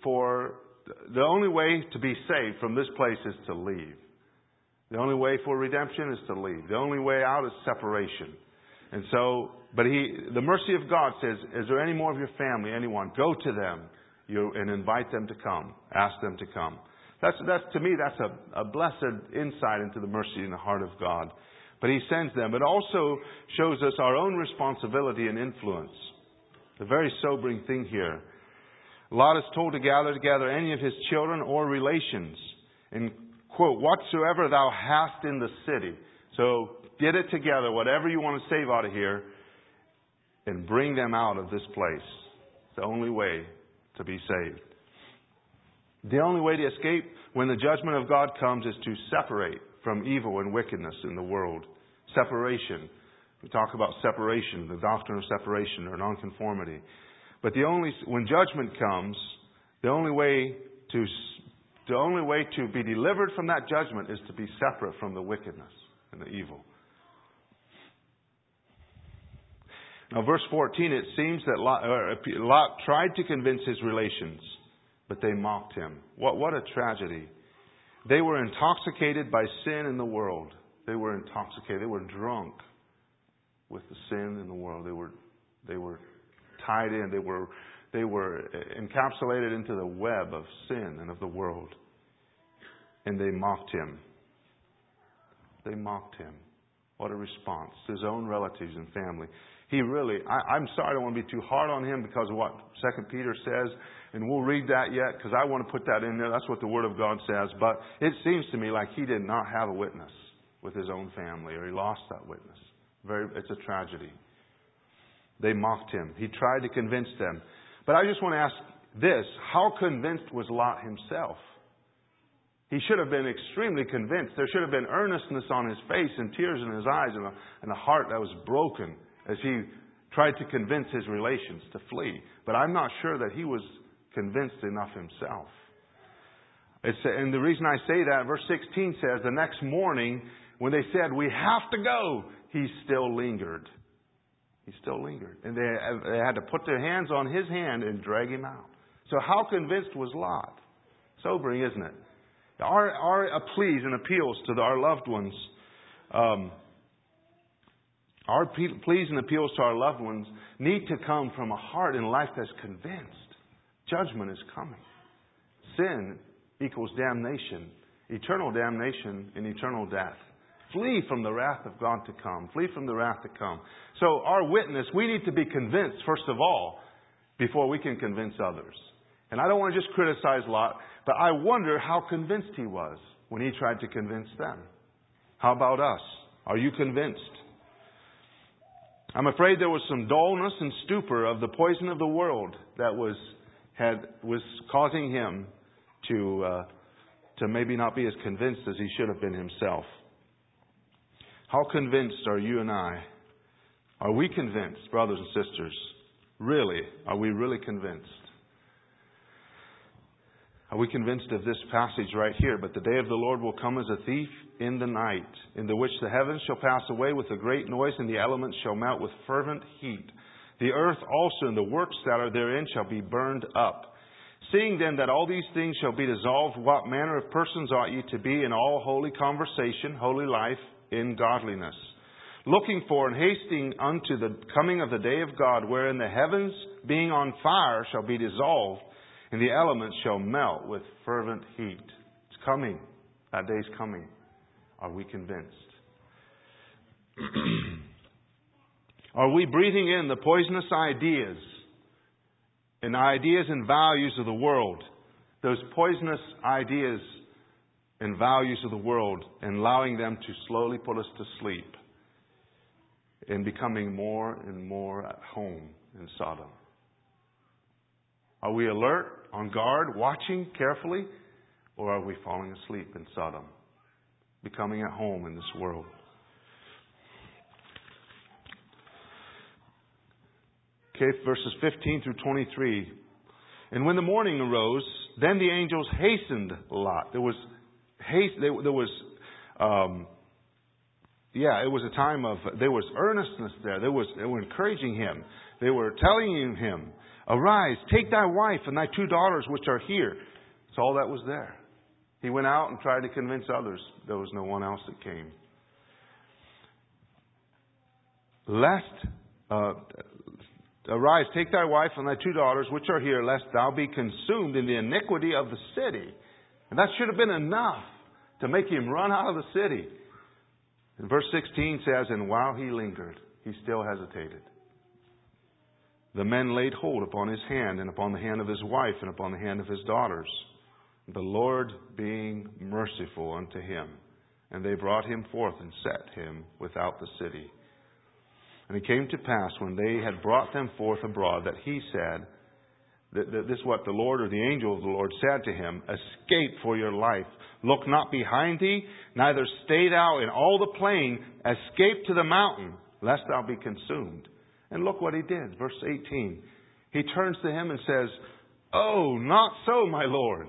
[SPEAKER 1] to be saved from this place is to leave. The only way for redemption is to leave. The only way out is separation. And so, the mercy of God says, is there any more of your family, anyone? Go to them and invite them to come. Ask them to come. That's to me, that's a blessed insight into the mercy in the heart of God. But He sends them. It also shows us our own responsibility and influence. A very sobering thing here. Lot is told to gather together any of his children or relations and, quote, whatsoever thou hast in the city. So get it together, whatever you want to save out of here, and bring them out of this place. It's the only way to be saved. The only way to escape when the judgment of God comes is to separate from evil and wickedness in the world. Separation. We talk about separation, the doctrine of separation or nonconformity. But when judgment comes, the only way to be delivered from that judgment is to be separate from the wickedness and the evil. Now, verse 14, it seems that Lot tried to convince his relations, but they mocked him. What a tragedy. They were intoxicated by sin in the world. They were intoxicated. They were drunk with the sin in the world. They were tied in. They were encapsulated into the web of sin and of the world. And they mocked him. They mocked him. What a response. His own relatives and family. I'm sorry, I don't want to be too hard on him because of what 2 Peter says. And we'll read that yet because I want to put that in there. That's what the Word of God says. But it seems to me like he did not have a witness with his own family, or he lost that witness. It's a tragedy. They mocked him. He tried to convince them. But I just want to ask this. How convinced was Lot himself? He should have been extremely convinced. There should have been earnestness on his face and tears in his eyes and a heart that was broken as he tried to convince his relations to flee. But I'm not sure that he was convinced enough himself. And the reason I say that, verse 16 says, the next morning when they said, we have to go, he still lingered. He still lingered. And they had to put their hands on his hand and drag him out. So how convinced was Lot? Sobering, isn't it? Our pleas and appeals to our loved ones, our pleas and appeals to our loved ones need to come from a heart and life that's convinced. Judgment is coming. Sin equals damnation, eternal damnation and eternal death. Flee from the wrath of God to come. Flee from the wrath to come. So our witness, we need to be convinced, first of all, before we can convince others. And I don't want to just criticize Lot, but I wonder how convinced he was when he tried to convince them. How about us? Are you convinced? I'm afraid there was some dullness and stupor of the poison of the world that was causing him to maybe not be as convinced as he should have been himself. How convinced are you and I? Are we convinced, brothers and sisters? Really? Are we really convinced? Are we convinced of this passage right here? But the day of the Lord will come as a thief in the night, in the which the heavens shall pass away with a great noise, and the elements shall melt with fervent heat. The earth also and the works that are therein shall be burned up. Seeing then that all these things shall be dissolved, what manner of persons ought ye to be in all holy conversation, holy life, in godliness? Looking for and hasting unto the coming of the day of God, wherein the heavens being on fire shall be dissolved, and the elements shall melt with fervent heat. It's coming. That day's coming. Are we convinced? Are we breathing in the poisonous ideas and values of the world? Those poisonous ideas and values of the world, and allowing them to slowly put us to sleep and becoming more and more at home in Sodom. Are we alert, on guard, watching carefully? Or are we falling asleep in Sodom, becoming at home in this world? Okay, verses 15 through 23. And when the morning arose, then the angels hastened Lot. There was haste. There was, it was a time of. There was earnestness there. They were encouraging him. They were telling him, "Arise, take thy wife and thy 2 daughters which are here." That's all that was there. He went out and tried to convince others. There was no one else that came. Arise, take thy wife and thy 2 daughters which are here, lest thou be consumed in the iniquity of the city. And that should have been enough to make him run out of the city. And verse 16 says, and while he lingered, he still hesitated. The men laid hold upon his hand, and upon the hand of his wife, and upon the hand of his daughters, the Lord being merciful unto him. And they brought him forth and set him without the city. And it came to pass, when they had brought them forth abroad, that he said, this is what the Lord, or the angel of the Lord, said to him, escape for your life. Look not behind thee, neither stay thou in all the plain. Escape to the mountain, lest thou be consumed. And look what he did. Verse 18. He turns to him and says, oh, not so, my Lord.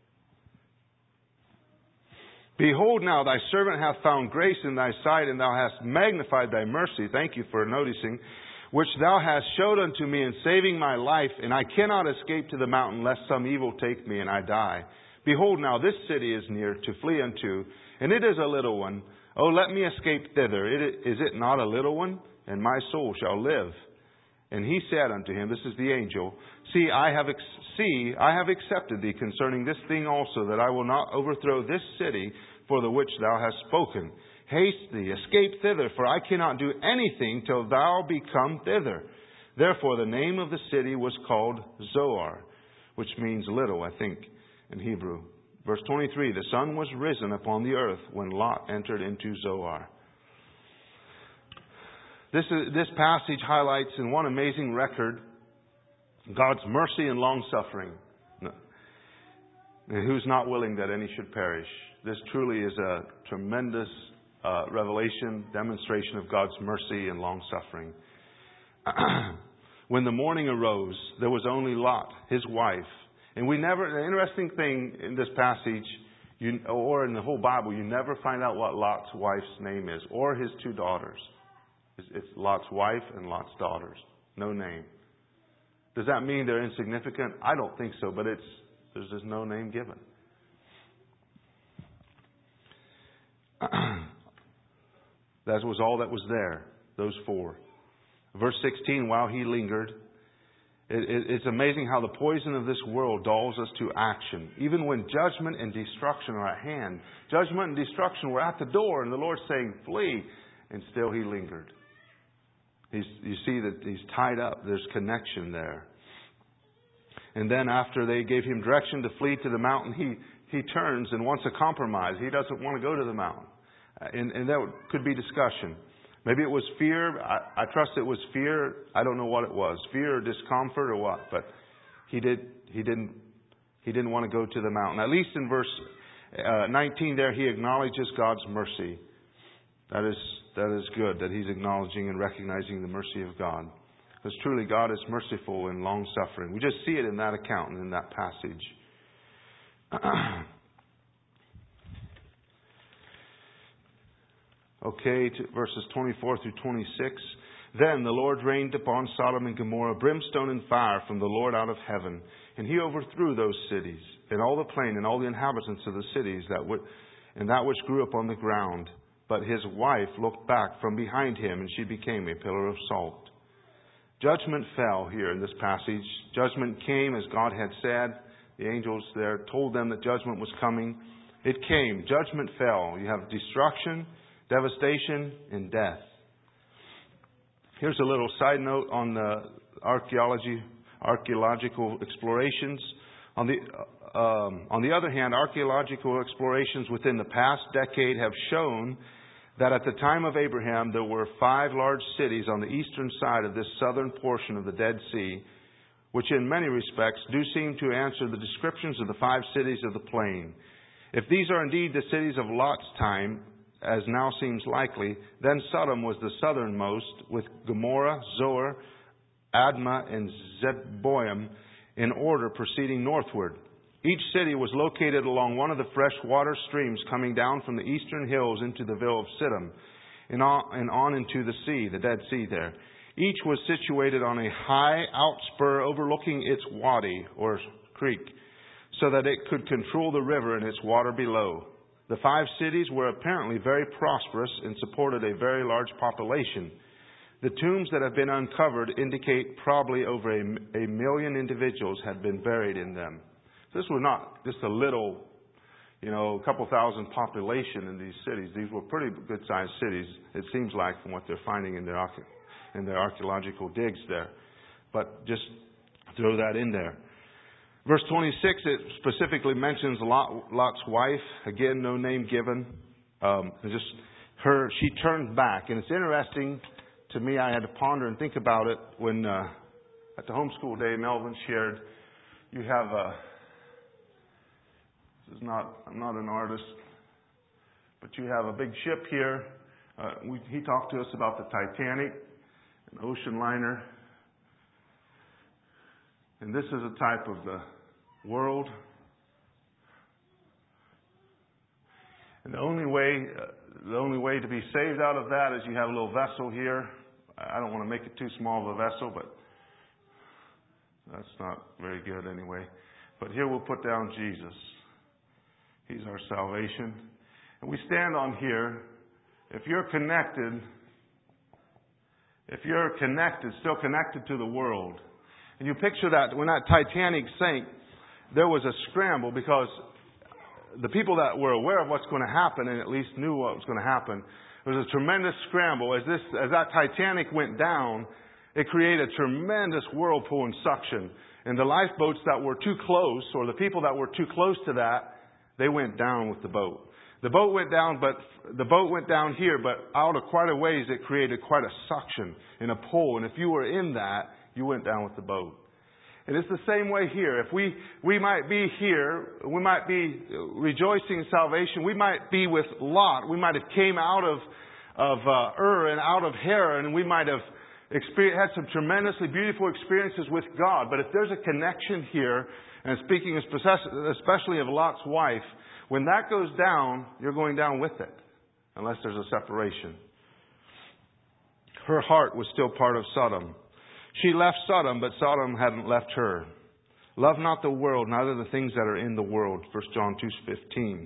[SPEAKER 1] Behold, now thy servant hath found grace in thy sight, and thou hast magnified thy mercy. Thank you for noticing. Which thou hast showed unto me in saving my life, and I cannot escape to the mountain, lest some evil take me and I die. Behold, now this city is near to flee unto, and it is a little one. Oh, let me escape thither. Is it not a little one? And my soul shall live. And he said unto him, this is the angel, See, I have accepted thee concerning this thing also, that I will not overthrow this city for the which thou hast spoken. Haste thee, escape thither, for I cannot do anything till thou be come thither. Therefore the name of the city was called Zoar, which means little, I think, in Hebrew. Verse 23, the sun was risen upon the earth when Lot entered into Zoar. This passage highlights in one amazing record God's mercy and long-suffering. Who's not willing that any should perish. This truly is a tremendous revelation, demonstration of God's mercy and long-suffering. When the morning arose, there was only Lot, his wife. And the interesting thing in this passage, or in the whole Bible, you never find out what Lot's wife's name is, or his 2 daughters. It's Lot's wife and Lot's daughters. No name. Does that mean they're insignificant? I don't think so, but there's just no name given. That was all that was there, those 4. Verse 16, while he lingered, it's amazing how the poison of this world dulls us to action. Even when judgment and destruction are at hand. Judgment and destruction were at the door, and the Lord's saying, flee. And still he lingered. You see that he's tied up. There's connection there. And then after they gave him direction to flee to the mountain, he turns and wants a compromise. He doesn't want to go to the mountain. And that could be discussion. Maybe it was fear. I trust it was fear. I don't know what it was. Fear or discomfort or what. But he didn't want to go to the mountain. At least in verse 19 there, he acknowledges God's mercy. That is good, that he's acknowledging and recognizing the mercy of God. Because truly God is merciful and long-suffering. We just see it in that account and in that passage. Okay, verses 24 through 26. Then the Lord rained upon Sodom and Gomorrah brimstone and fire from the Lord out of heaven. And he overthrew those cities, and all the plain, and all the inhabitants of the cities, and that which grew up on the ground. But his wife looked back from behind him, and she became a pillar of salt. Judgment fell here in this passage. Judgment came as God had said. The angels there told them that judgment was coming. It came. Judgment fell. You have destruction, devastation, and death. Here's a little side note on the archaeological explorations. On the other hand, archaeological explorations within the past decade have shown that at the time of Abraham, there were 5 large cities on the eastern side of this southern portion of the Dead Sea, which in many respects do seem to answer the descriptions of the 5 cities of the plain. If these are indeed the cities of Lot's time, as now seems likely, then Sodom was the southernmost, with Gomorrah, Zoar, Admah, and Zeboim in order proceeding northward. Each city was located along one of the fresh water streams coming down from the eastern hills into the vale of Siddim and on into the sea, the Dead Sea there. Each was situated on a high outspur overlooking its wadi, or creek, so that it could control the river and its water below. The 5 cities were apparently very prosperous and supported a very large population. The tombs that have been uncovered indicate probably over a million individuals had been buried in them. This was not just a little, a couple thousand population in these cities. These were pretty good-sized cities, it seems like, from what they're finding in their archaeological digs there. But just throw that in there. Verse 26, it specifically mentions Lot's wife. Again, no name given. She turned back. And it's interesting to me, I had to ponder and think about it when at the homeschool day, Melvin shared, you have I'm not an artist, but you have a big ship here. He talked to us about the Titanic, an ocean liner. And this is a type of the world. And the only way to be saved out of that is you have a little vessel here. I don't want to make it too small of a vessel, but that's not very good anyway. But here we'll put down Jesus. He's our salvation. And we stand on here. If you're connected, still connected to the world. And you picture that when that Titanic sank, there was a scramble because the people that were aware of what's going to happen and at least knew what was going to happen, there was a tremendous scramble. As that Titanic went down, it created a tremendous whirlpool and suction. And the lifeboats that were too close, or the people that were too close to that, they went down with the boat. The boat went down here, but out of quite a ways, it created quite a suction and a pull. And if you were in that, you went down with the boat. And it's the same way here. If we might be here, we might be rejoicing in salvation. We might be with Lot. We might have came out of Ur and out of Haran, and we might have had some tremendously beautiful experiences with God. But if there's a connection here, and speaking especially of Lot's wife, when that goes down, you're going down with it, unless there's a separation. Her heart was still part of Sodom. She left Sodom, but Sodom hadn't left her. Love not the world, neither the things that are in the world. 1 John 2:15.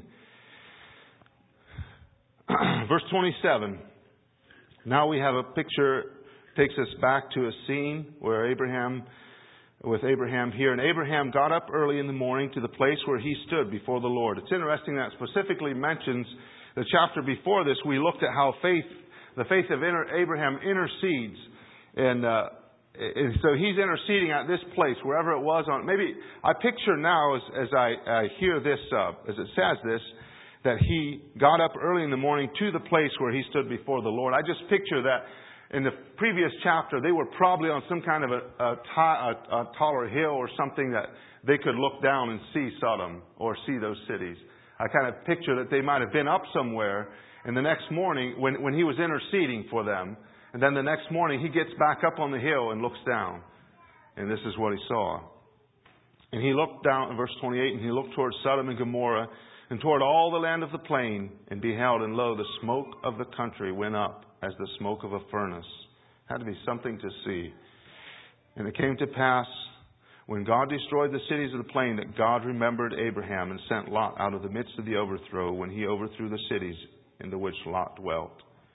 [SPEAKER 1] Verse 27. Now we have a picture, takes us back to a scene where Abraham here. And Abraham got up early in the morning to the place where he stood before the Lord. It's interesting that specifically mentions the chapter before this. We looked at how the faith of Abraham intercedes. And so he's interceding at this place, wherever it was. Maybe I picture now as I hear this, as it says this, that he got up early in the morning to the place where he stood before the Lord. I just picture that in the previous chapter, they were probably on some kind of a taller hill or something that they could look down and see Sodom or see those cities. I kind of picture that they might have been up somewhere, and the next morning, when he was interceding for them, and then the next morning he gets back up on the hill and looks down. And this is what he saw. And he looked down, in verse 28, and he looked toward Sodom and Gomorrah and toward all the land of the plain, and beheld, and lo, the smoke of the country went up as the smoke of a furnace. Had to be something to see. And it came to pass, when God destroyed the cities of the plain, that God remembered Abraham and sent Lot out of the midst of the overthrow, when he overthrew the cities in the which Lot dwelt.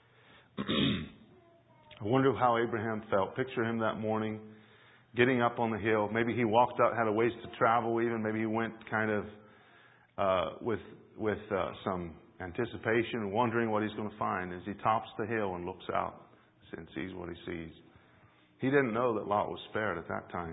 [SPEAKER 1] I wonder how Abraham felt. Picture him that morning, getting up on the hill. Maybe he walked out, had a ways to travel even. Maybe he went kind of with some anticipation, wondering what he's going to find as he tops the hill and looks out and sees what he sees. He didn't know that Lot was spared at that time.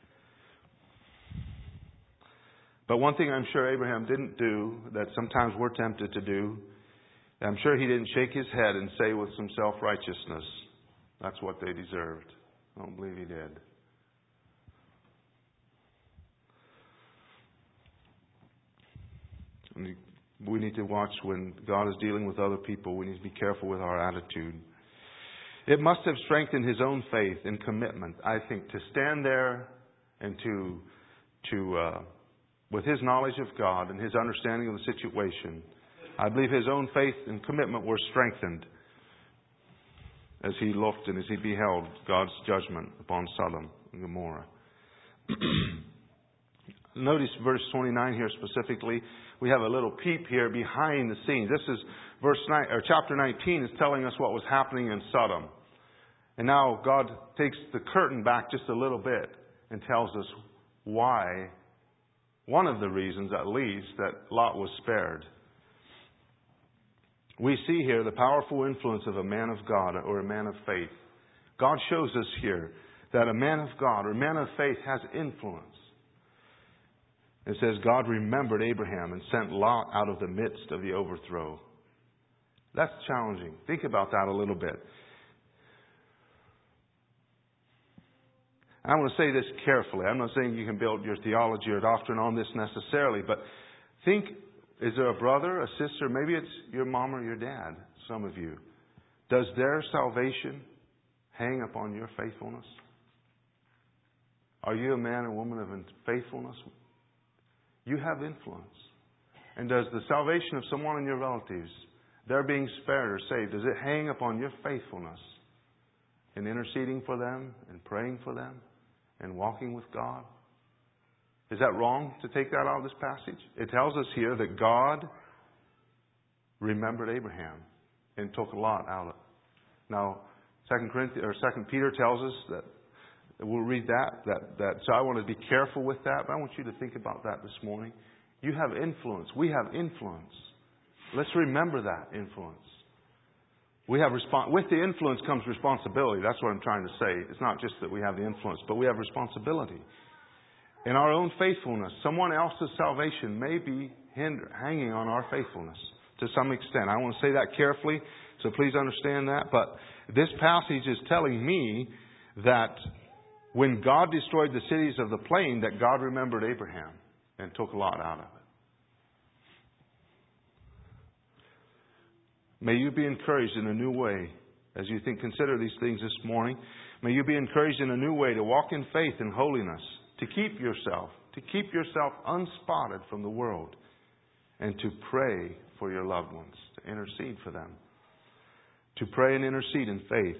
[SPEAKER 1] But one thing I'm sure Abraham didn't do that sometimes we're tempted to do, I'm sure he didn't shake his head and say with some self-righteousness, that's what they deserved. I don't believe he did. We need to watch when God is dealing with other people. We need to be careful with our attitude. It must have strengthened his own faith and commitment, I think, to stand there and with his knowledge of God and his understanding of the situation, I believe his own faith and commitment were strengthened as he looked and as he beheld God's judgment upon Sodom and Gomorrah. Notice verse 29 here specifically. We have a little peep here behind the scenes. This is chapter 19 is telling us what was happening in Sodom. And now God takes the curtain back just a little bit and tells us why, one of the reasons at least, that Lot was spared. We see here the powerful influence of a man of God or a man of faith. God shows us here that a man of God or a man of faith has influence. It says God remembered Abraham and sent Lot out of the midst of the overthrow. That's challenging. Think about that a little bit. I want to say this carefully. I'm not saying you can build your theology or doctrine on this necessarily, but think, is there a brother, a sister, maybe it's your mom or your dad, some of you. Does their salvation hang upon your faithfulness? Are you a man or woman of faithfulness? You have influence. And does the salvation of someone in your relatives, they're being spared or saved, does it hang upon your faithfulness in interceding for them and praying for them and walking with God? Is that wrong to take that out of this passage? It tells us here that God remembered Abraham and took Lot out of it. Now, 2 Peter tells us that, we'll read that. So I want to be careful with that, but I want you to think about that this morning. You have influence. We have influence. Let's remember that influence. With the influence comes responsibility. That's what I'm trying to say. It's not just that we have the influence, but we have responsibility. In our own faithfulness, someone else's salvation may be hanging on our faithfulness to some extent. I want to say that carefully, so please understand that. But this passage is telling me that when God destroyed the cities of the plain, that God remembered Abraham and took Lot out of it. May you be encouraged in a new way as you consider these things this morning. May you be encouraged in a new way to walk in faith and holiness, to keep yourself unspotted from the world, and to pray for your loved ones, to intercede for them, to pray and intercede in faith.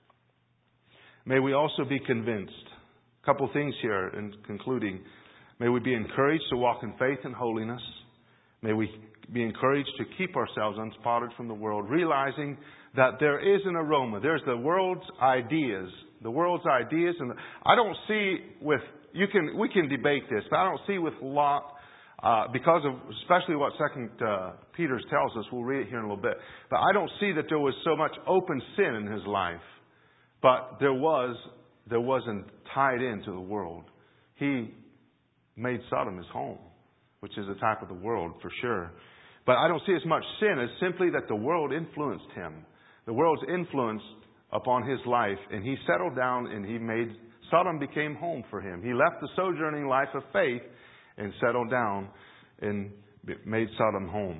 [SPEAKER 1] May we also be convinced. A couple things here in concluding. May we be encouraged to walk in faith and holiness. May we be encouraged to keep ourselves unspotted from the world, realizing that there is an aroma. There's the world's ideas. The world's ideas. And I don't see we can debate this, but I don't see with Lot, because of especially what 2 Peter tells us. We'll read it here in a little bit. But I don't see that there was so much open sin in his life. But there wasn't tied into the world. He made Sodom his home, which is a type of the world for sure. But I don't see as much sin as simply that the world influenced him. The world's influence upon his life, and he settled down and Sodom became home for him. He left the sojourning life of faith and settled down and made Sodom home.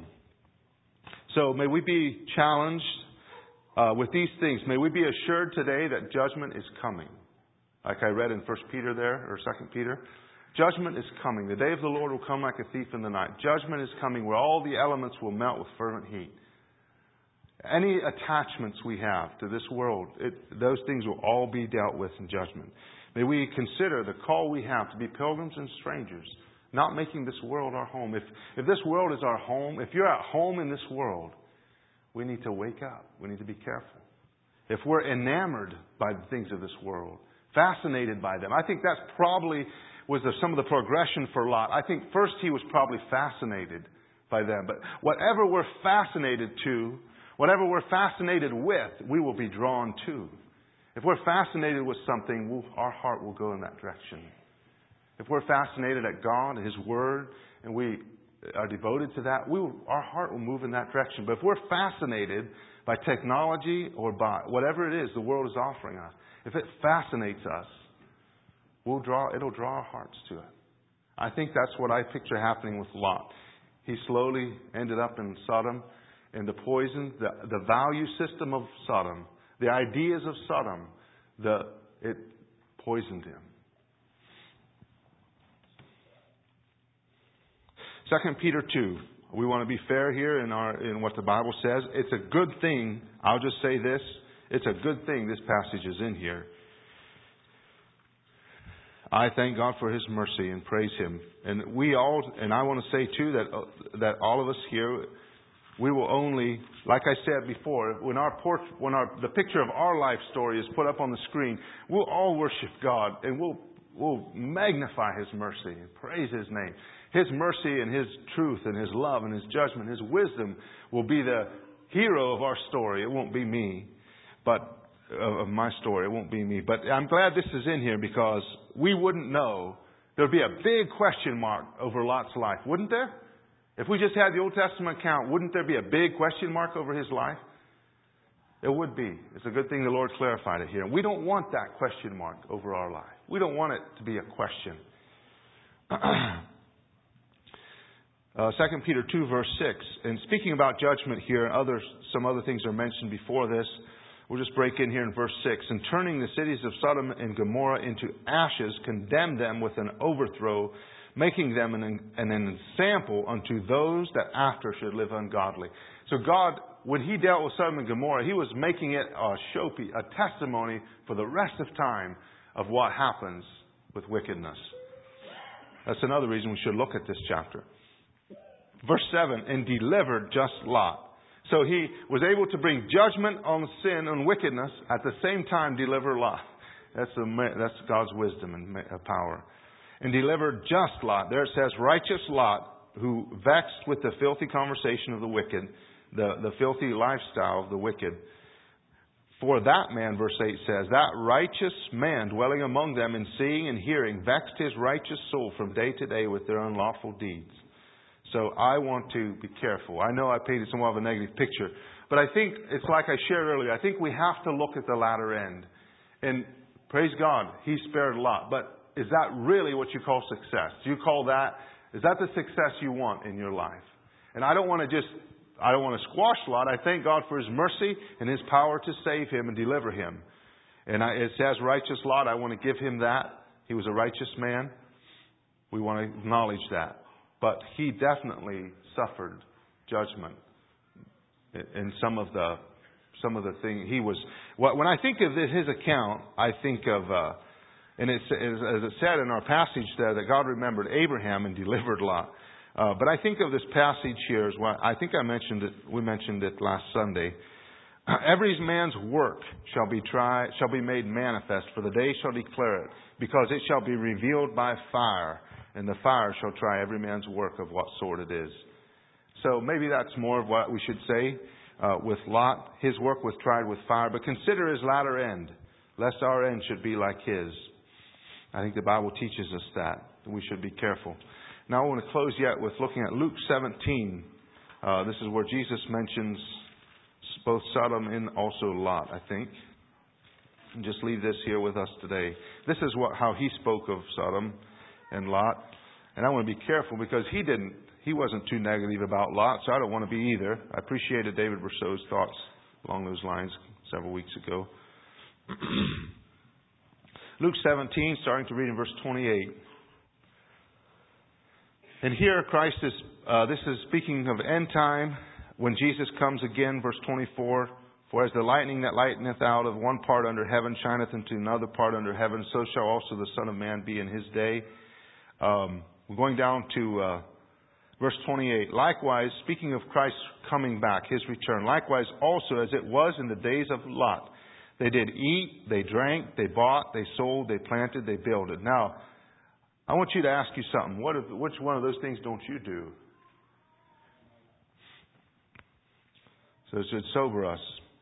[SPEAKER 1] So may we be challenged with these things. May we be assured today that judgment is coming. Like I read in 1 Peter there, or 2 Peter. Judgment is coming. The day of the Lord will come like a thief in the night. Judgment is coming where all the elements will melt with fervent heat. Any attachments we have to this world, those things will all be dealt with in judgment. May we consider the call we have to be pilgrims and strangers, not making this world our home. If this world is our home, if you're at home in this world, we need to wake up. We need to be careful. If we're enamored by the things of this world, fascinated by them, I think that's probably was some of the progression for Lot. I think first he was probably fascinated by them. But whatever we're fascinated to, whatever we're fascinated with, we will be drawn to. If we're fascinated with something, our heart will go in that direction. If we're fascinated at God and His Word, and we are devoted to that, our heart will move in that direction. But if we're fascinated by technology or by whatever it is the world is offering us, if it fascinates us, it'll draw our hearts to it. I think that's what I picture happening with Lot. He slowly ended up in Sodom, and the poison, the value system of Sodom The ideas of Sodom, it poisoned him. 2 Peter 2. We want to be fair here in what the Bible says. It's a good thing. I'll just say this. It's a good thing this passage is in here. I thank God for His mercy and praise Him. And I want to say too that all of us here, we will only, like I said before, when the picture of our life story is put up on the screen, we'll all worship God and we'll magnify His mercy and praise His name. His mercy and His truth and His love and His judgment, His wisdom will be the hero of our story. It won't be me, but of my story. It won't be me. But I'm glad this is in here because we wouldn't know. There'd be a big question mark over Lot's life, wouldn't there? If we just had the Old Testament account, wouldn't there be a big question mark over his life? It would be. It's a good thing the Lord clarified it here. And we don't want that question mark over our life. We don't want it to be a question. 2 Peter 2 verse 6. And speaking about judgment here, some other things are mentioned before this. We'll just break in here in verse 6. And turning the cities of Sodom and Gomorrah into ashes, condemned them with an overthrow, making them an example unto those that after should live ungodly. So God, when He dealt with Sodom and Gomorrah, He was making it a testimony for the rest of time of what happens with wickedness. That's another reason we should look at this chapter. Verse 7, and delivered just Lot. So He was able to bring judgment on sin and wickedness, at the same time deliver Lot. That's God's wisdom and power. And delivered just Lot. There it says, righteous Lot, who vexed with the filthy conversation of the wicked, the filthy lifestyle of the wicked. For that man, verse 8 says, that righteous man dwelling among them and seeing and hearing vexed his righteous soul from day to day with their unlawful deeds. So I want to be careful. I know I painted somewhat of a negative picture, but I think it's like I shared earlier. I think we have to look at the latter end. And praise God, He spared Lot. But is that really what you call success? Do you call that, is that the success you want in your life? And I don't want to squash Lot. I thank God for His mercy and His power to save him and deliver him. And it says righteous Lot. I want to give him that. He was a righteous man. We want to acknowledge that. But he definitely suffered judgment in some of the things he was. When I think of his account, I think of, and as it said in our passage there, that God remembered Abraham and delivered Lot. But I think of this passage here as well. I think we mentioned it last Sunday. Every man's work shall be made manifest, for the day shall declare it, because it shall be revealed by fire. And the fire shall try every man's work of what sort it is. So maybe that's more of what we should say with Lot. His work was tried with fire. But consider his latter end, lest our end should be like his. I think the Bible teaches us that. We should be careful. Now I want to close yet with looking at Luke 17. This is where Jesus mentions both Sodom and also Lot, I think. And just leave this here with us today. This is how He spoke of Sodom and Lot. And I want to be careful because he wasn't too negative about Lot, so I don't want to be either. I appreciated David Rousseau's thoughts along those lines several weeks ago. Luke 17, starting to read in verse 28. And here Christ is, this is speaking of end time, when Jesus comes again, verse 24. For as the lightning that lighteneth out of one part under heaven shineth into another part under heaven, so shall also the Son of Man be in His day. We're going down to verse 28. Likewise, speaking of Christ coming back, His return. Likewise also as it was in the days of Lot. They did eat, they drank, they bought, they sold, they planted, they builded. Now, I want you to ask you something. Which one of those things don't you do? So it should sober us.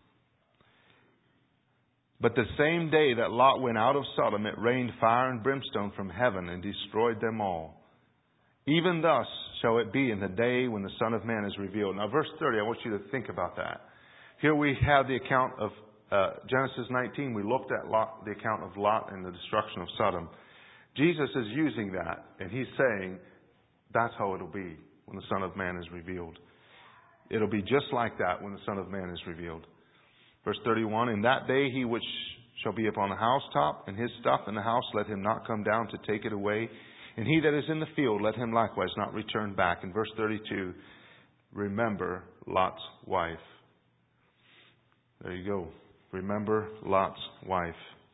[SPEAKER 1] But the same day that Lot went out of Sodom, it rained fire and brimstone from heaven and destroyed them all. Even thus shall it be in the day when the Son of Man is revealed. Now, verse 30, I want you to think about that. Here we have the account of Genesis 19. We looked at the account of Lot and the destruction of Sodom. Jesus is using that, and He's saying that's how it'll be when the Son of Man is revealed. It'll be just like that when the Son of Man is revealed. Verse 31, in that day he which shall be upon the housetop, and his stuff in the house, let him not come down to take it away. And he that is in the field, let him likewise not return back. In verse 32, remember Lot's wife. There you go. Remember Lot's wife.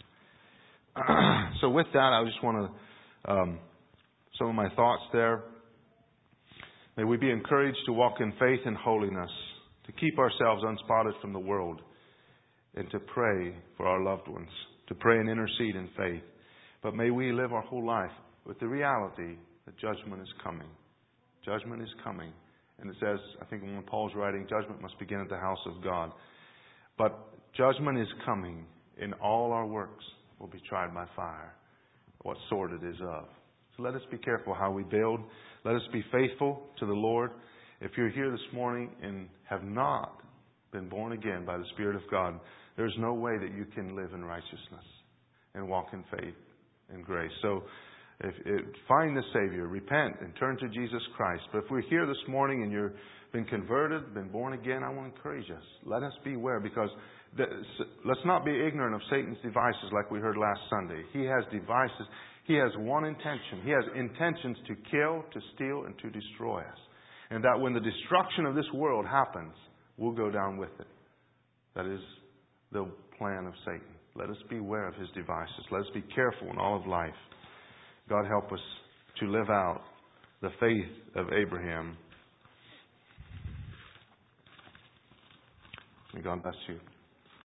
[SPEAKER 1] So with that, I just want to, some of my thoughts there. May we be encouraged to walk in faith and holiness, to keep ourselves unspotted from the world, and to pray for our loved ones, to pray and intercede in faith. But may we live our whole life with the reality that judgment is coming. Judgment is coming. And it says, I think when Paul's writing, judgment must begin at the house of God. But judgment is coming, and all our works will be tried by fire, what sort it is of. So let us be careful how we build. Let us be faithful to the Lord. If you're here this morning and have not been born again by the Spirit of God, there's no way that you can live in righteousness and walk in faith and grace. So find the Savior, repent, and turn to Jesus Christ. But if we're here this morning and you've been converted, been born again, I want to encourage us. Let us beware, because let's not be ignorant of Satan's devices like we heard last Sunday. He has devices. He has one intention. He has intentions to kill, to steal, and to destroy us. And that when the destruction of this world happens, we'll go down with it. That is the plan of Satan. Let us beware of his devices. Let us be careful in all of life. God help us to live out the faith of Abraham. May God bless you.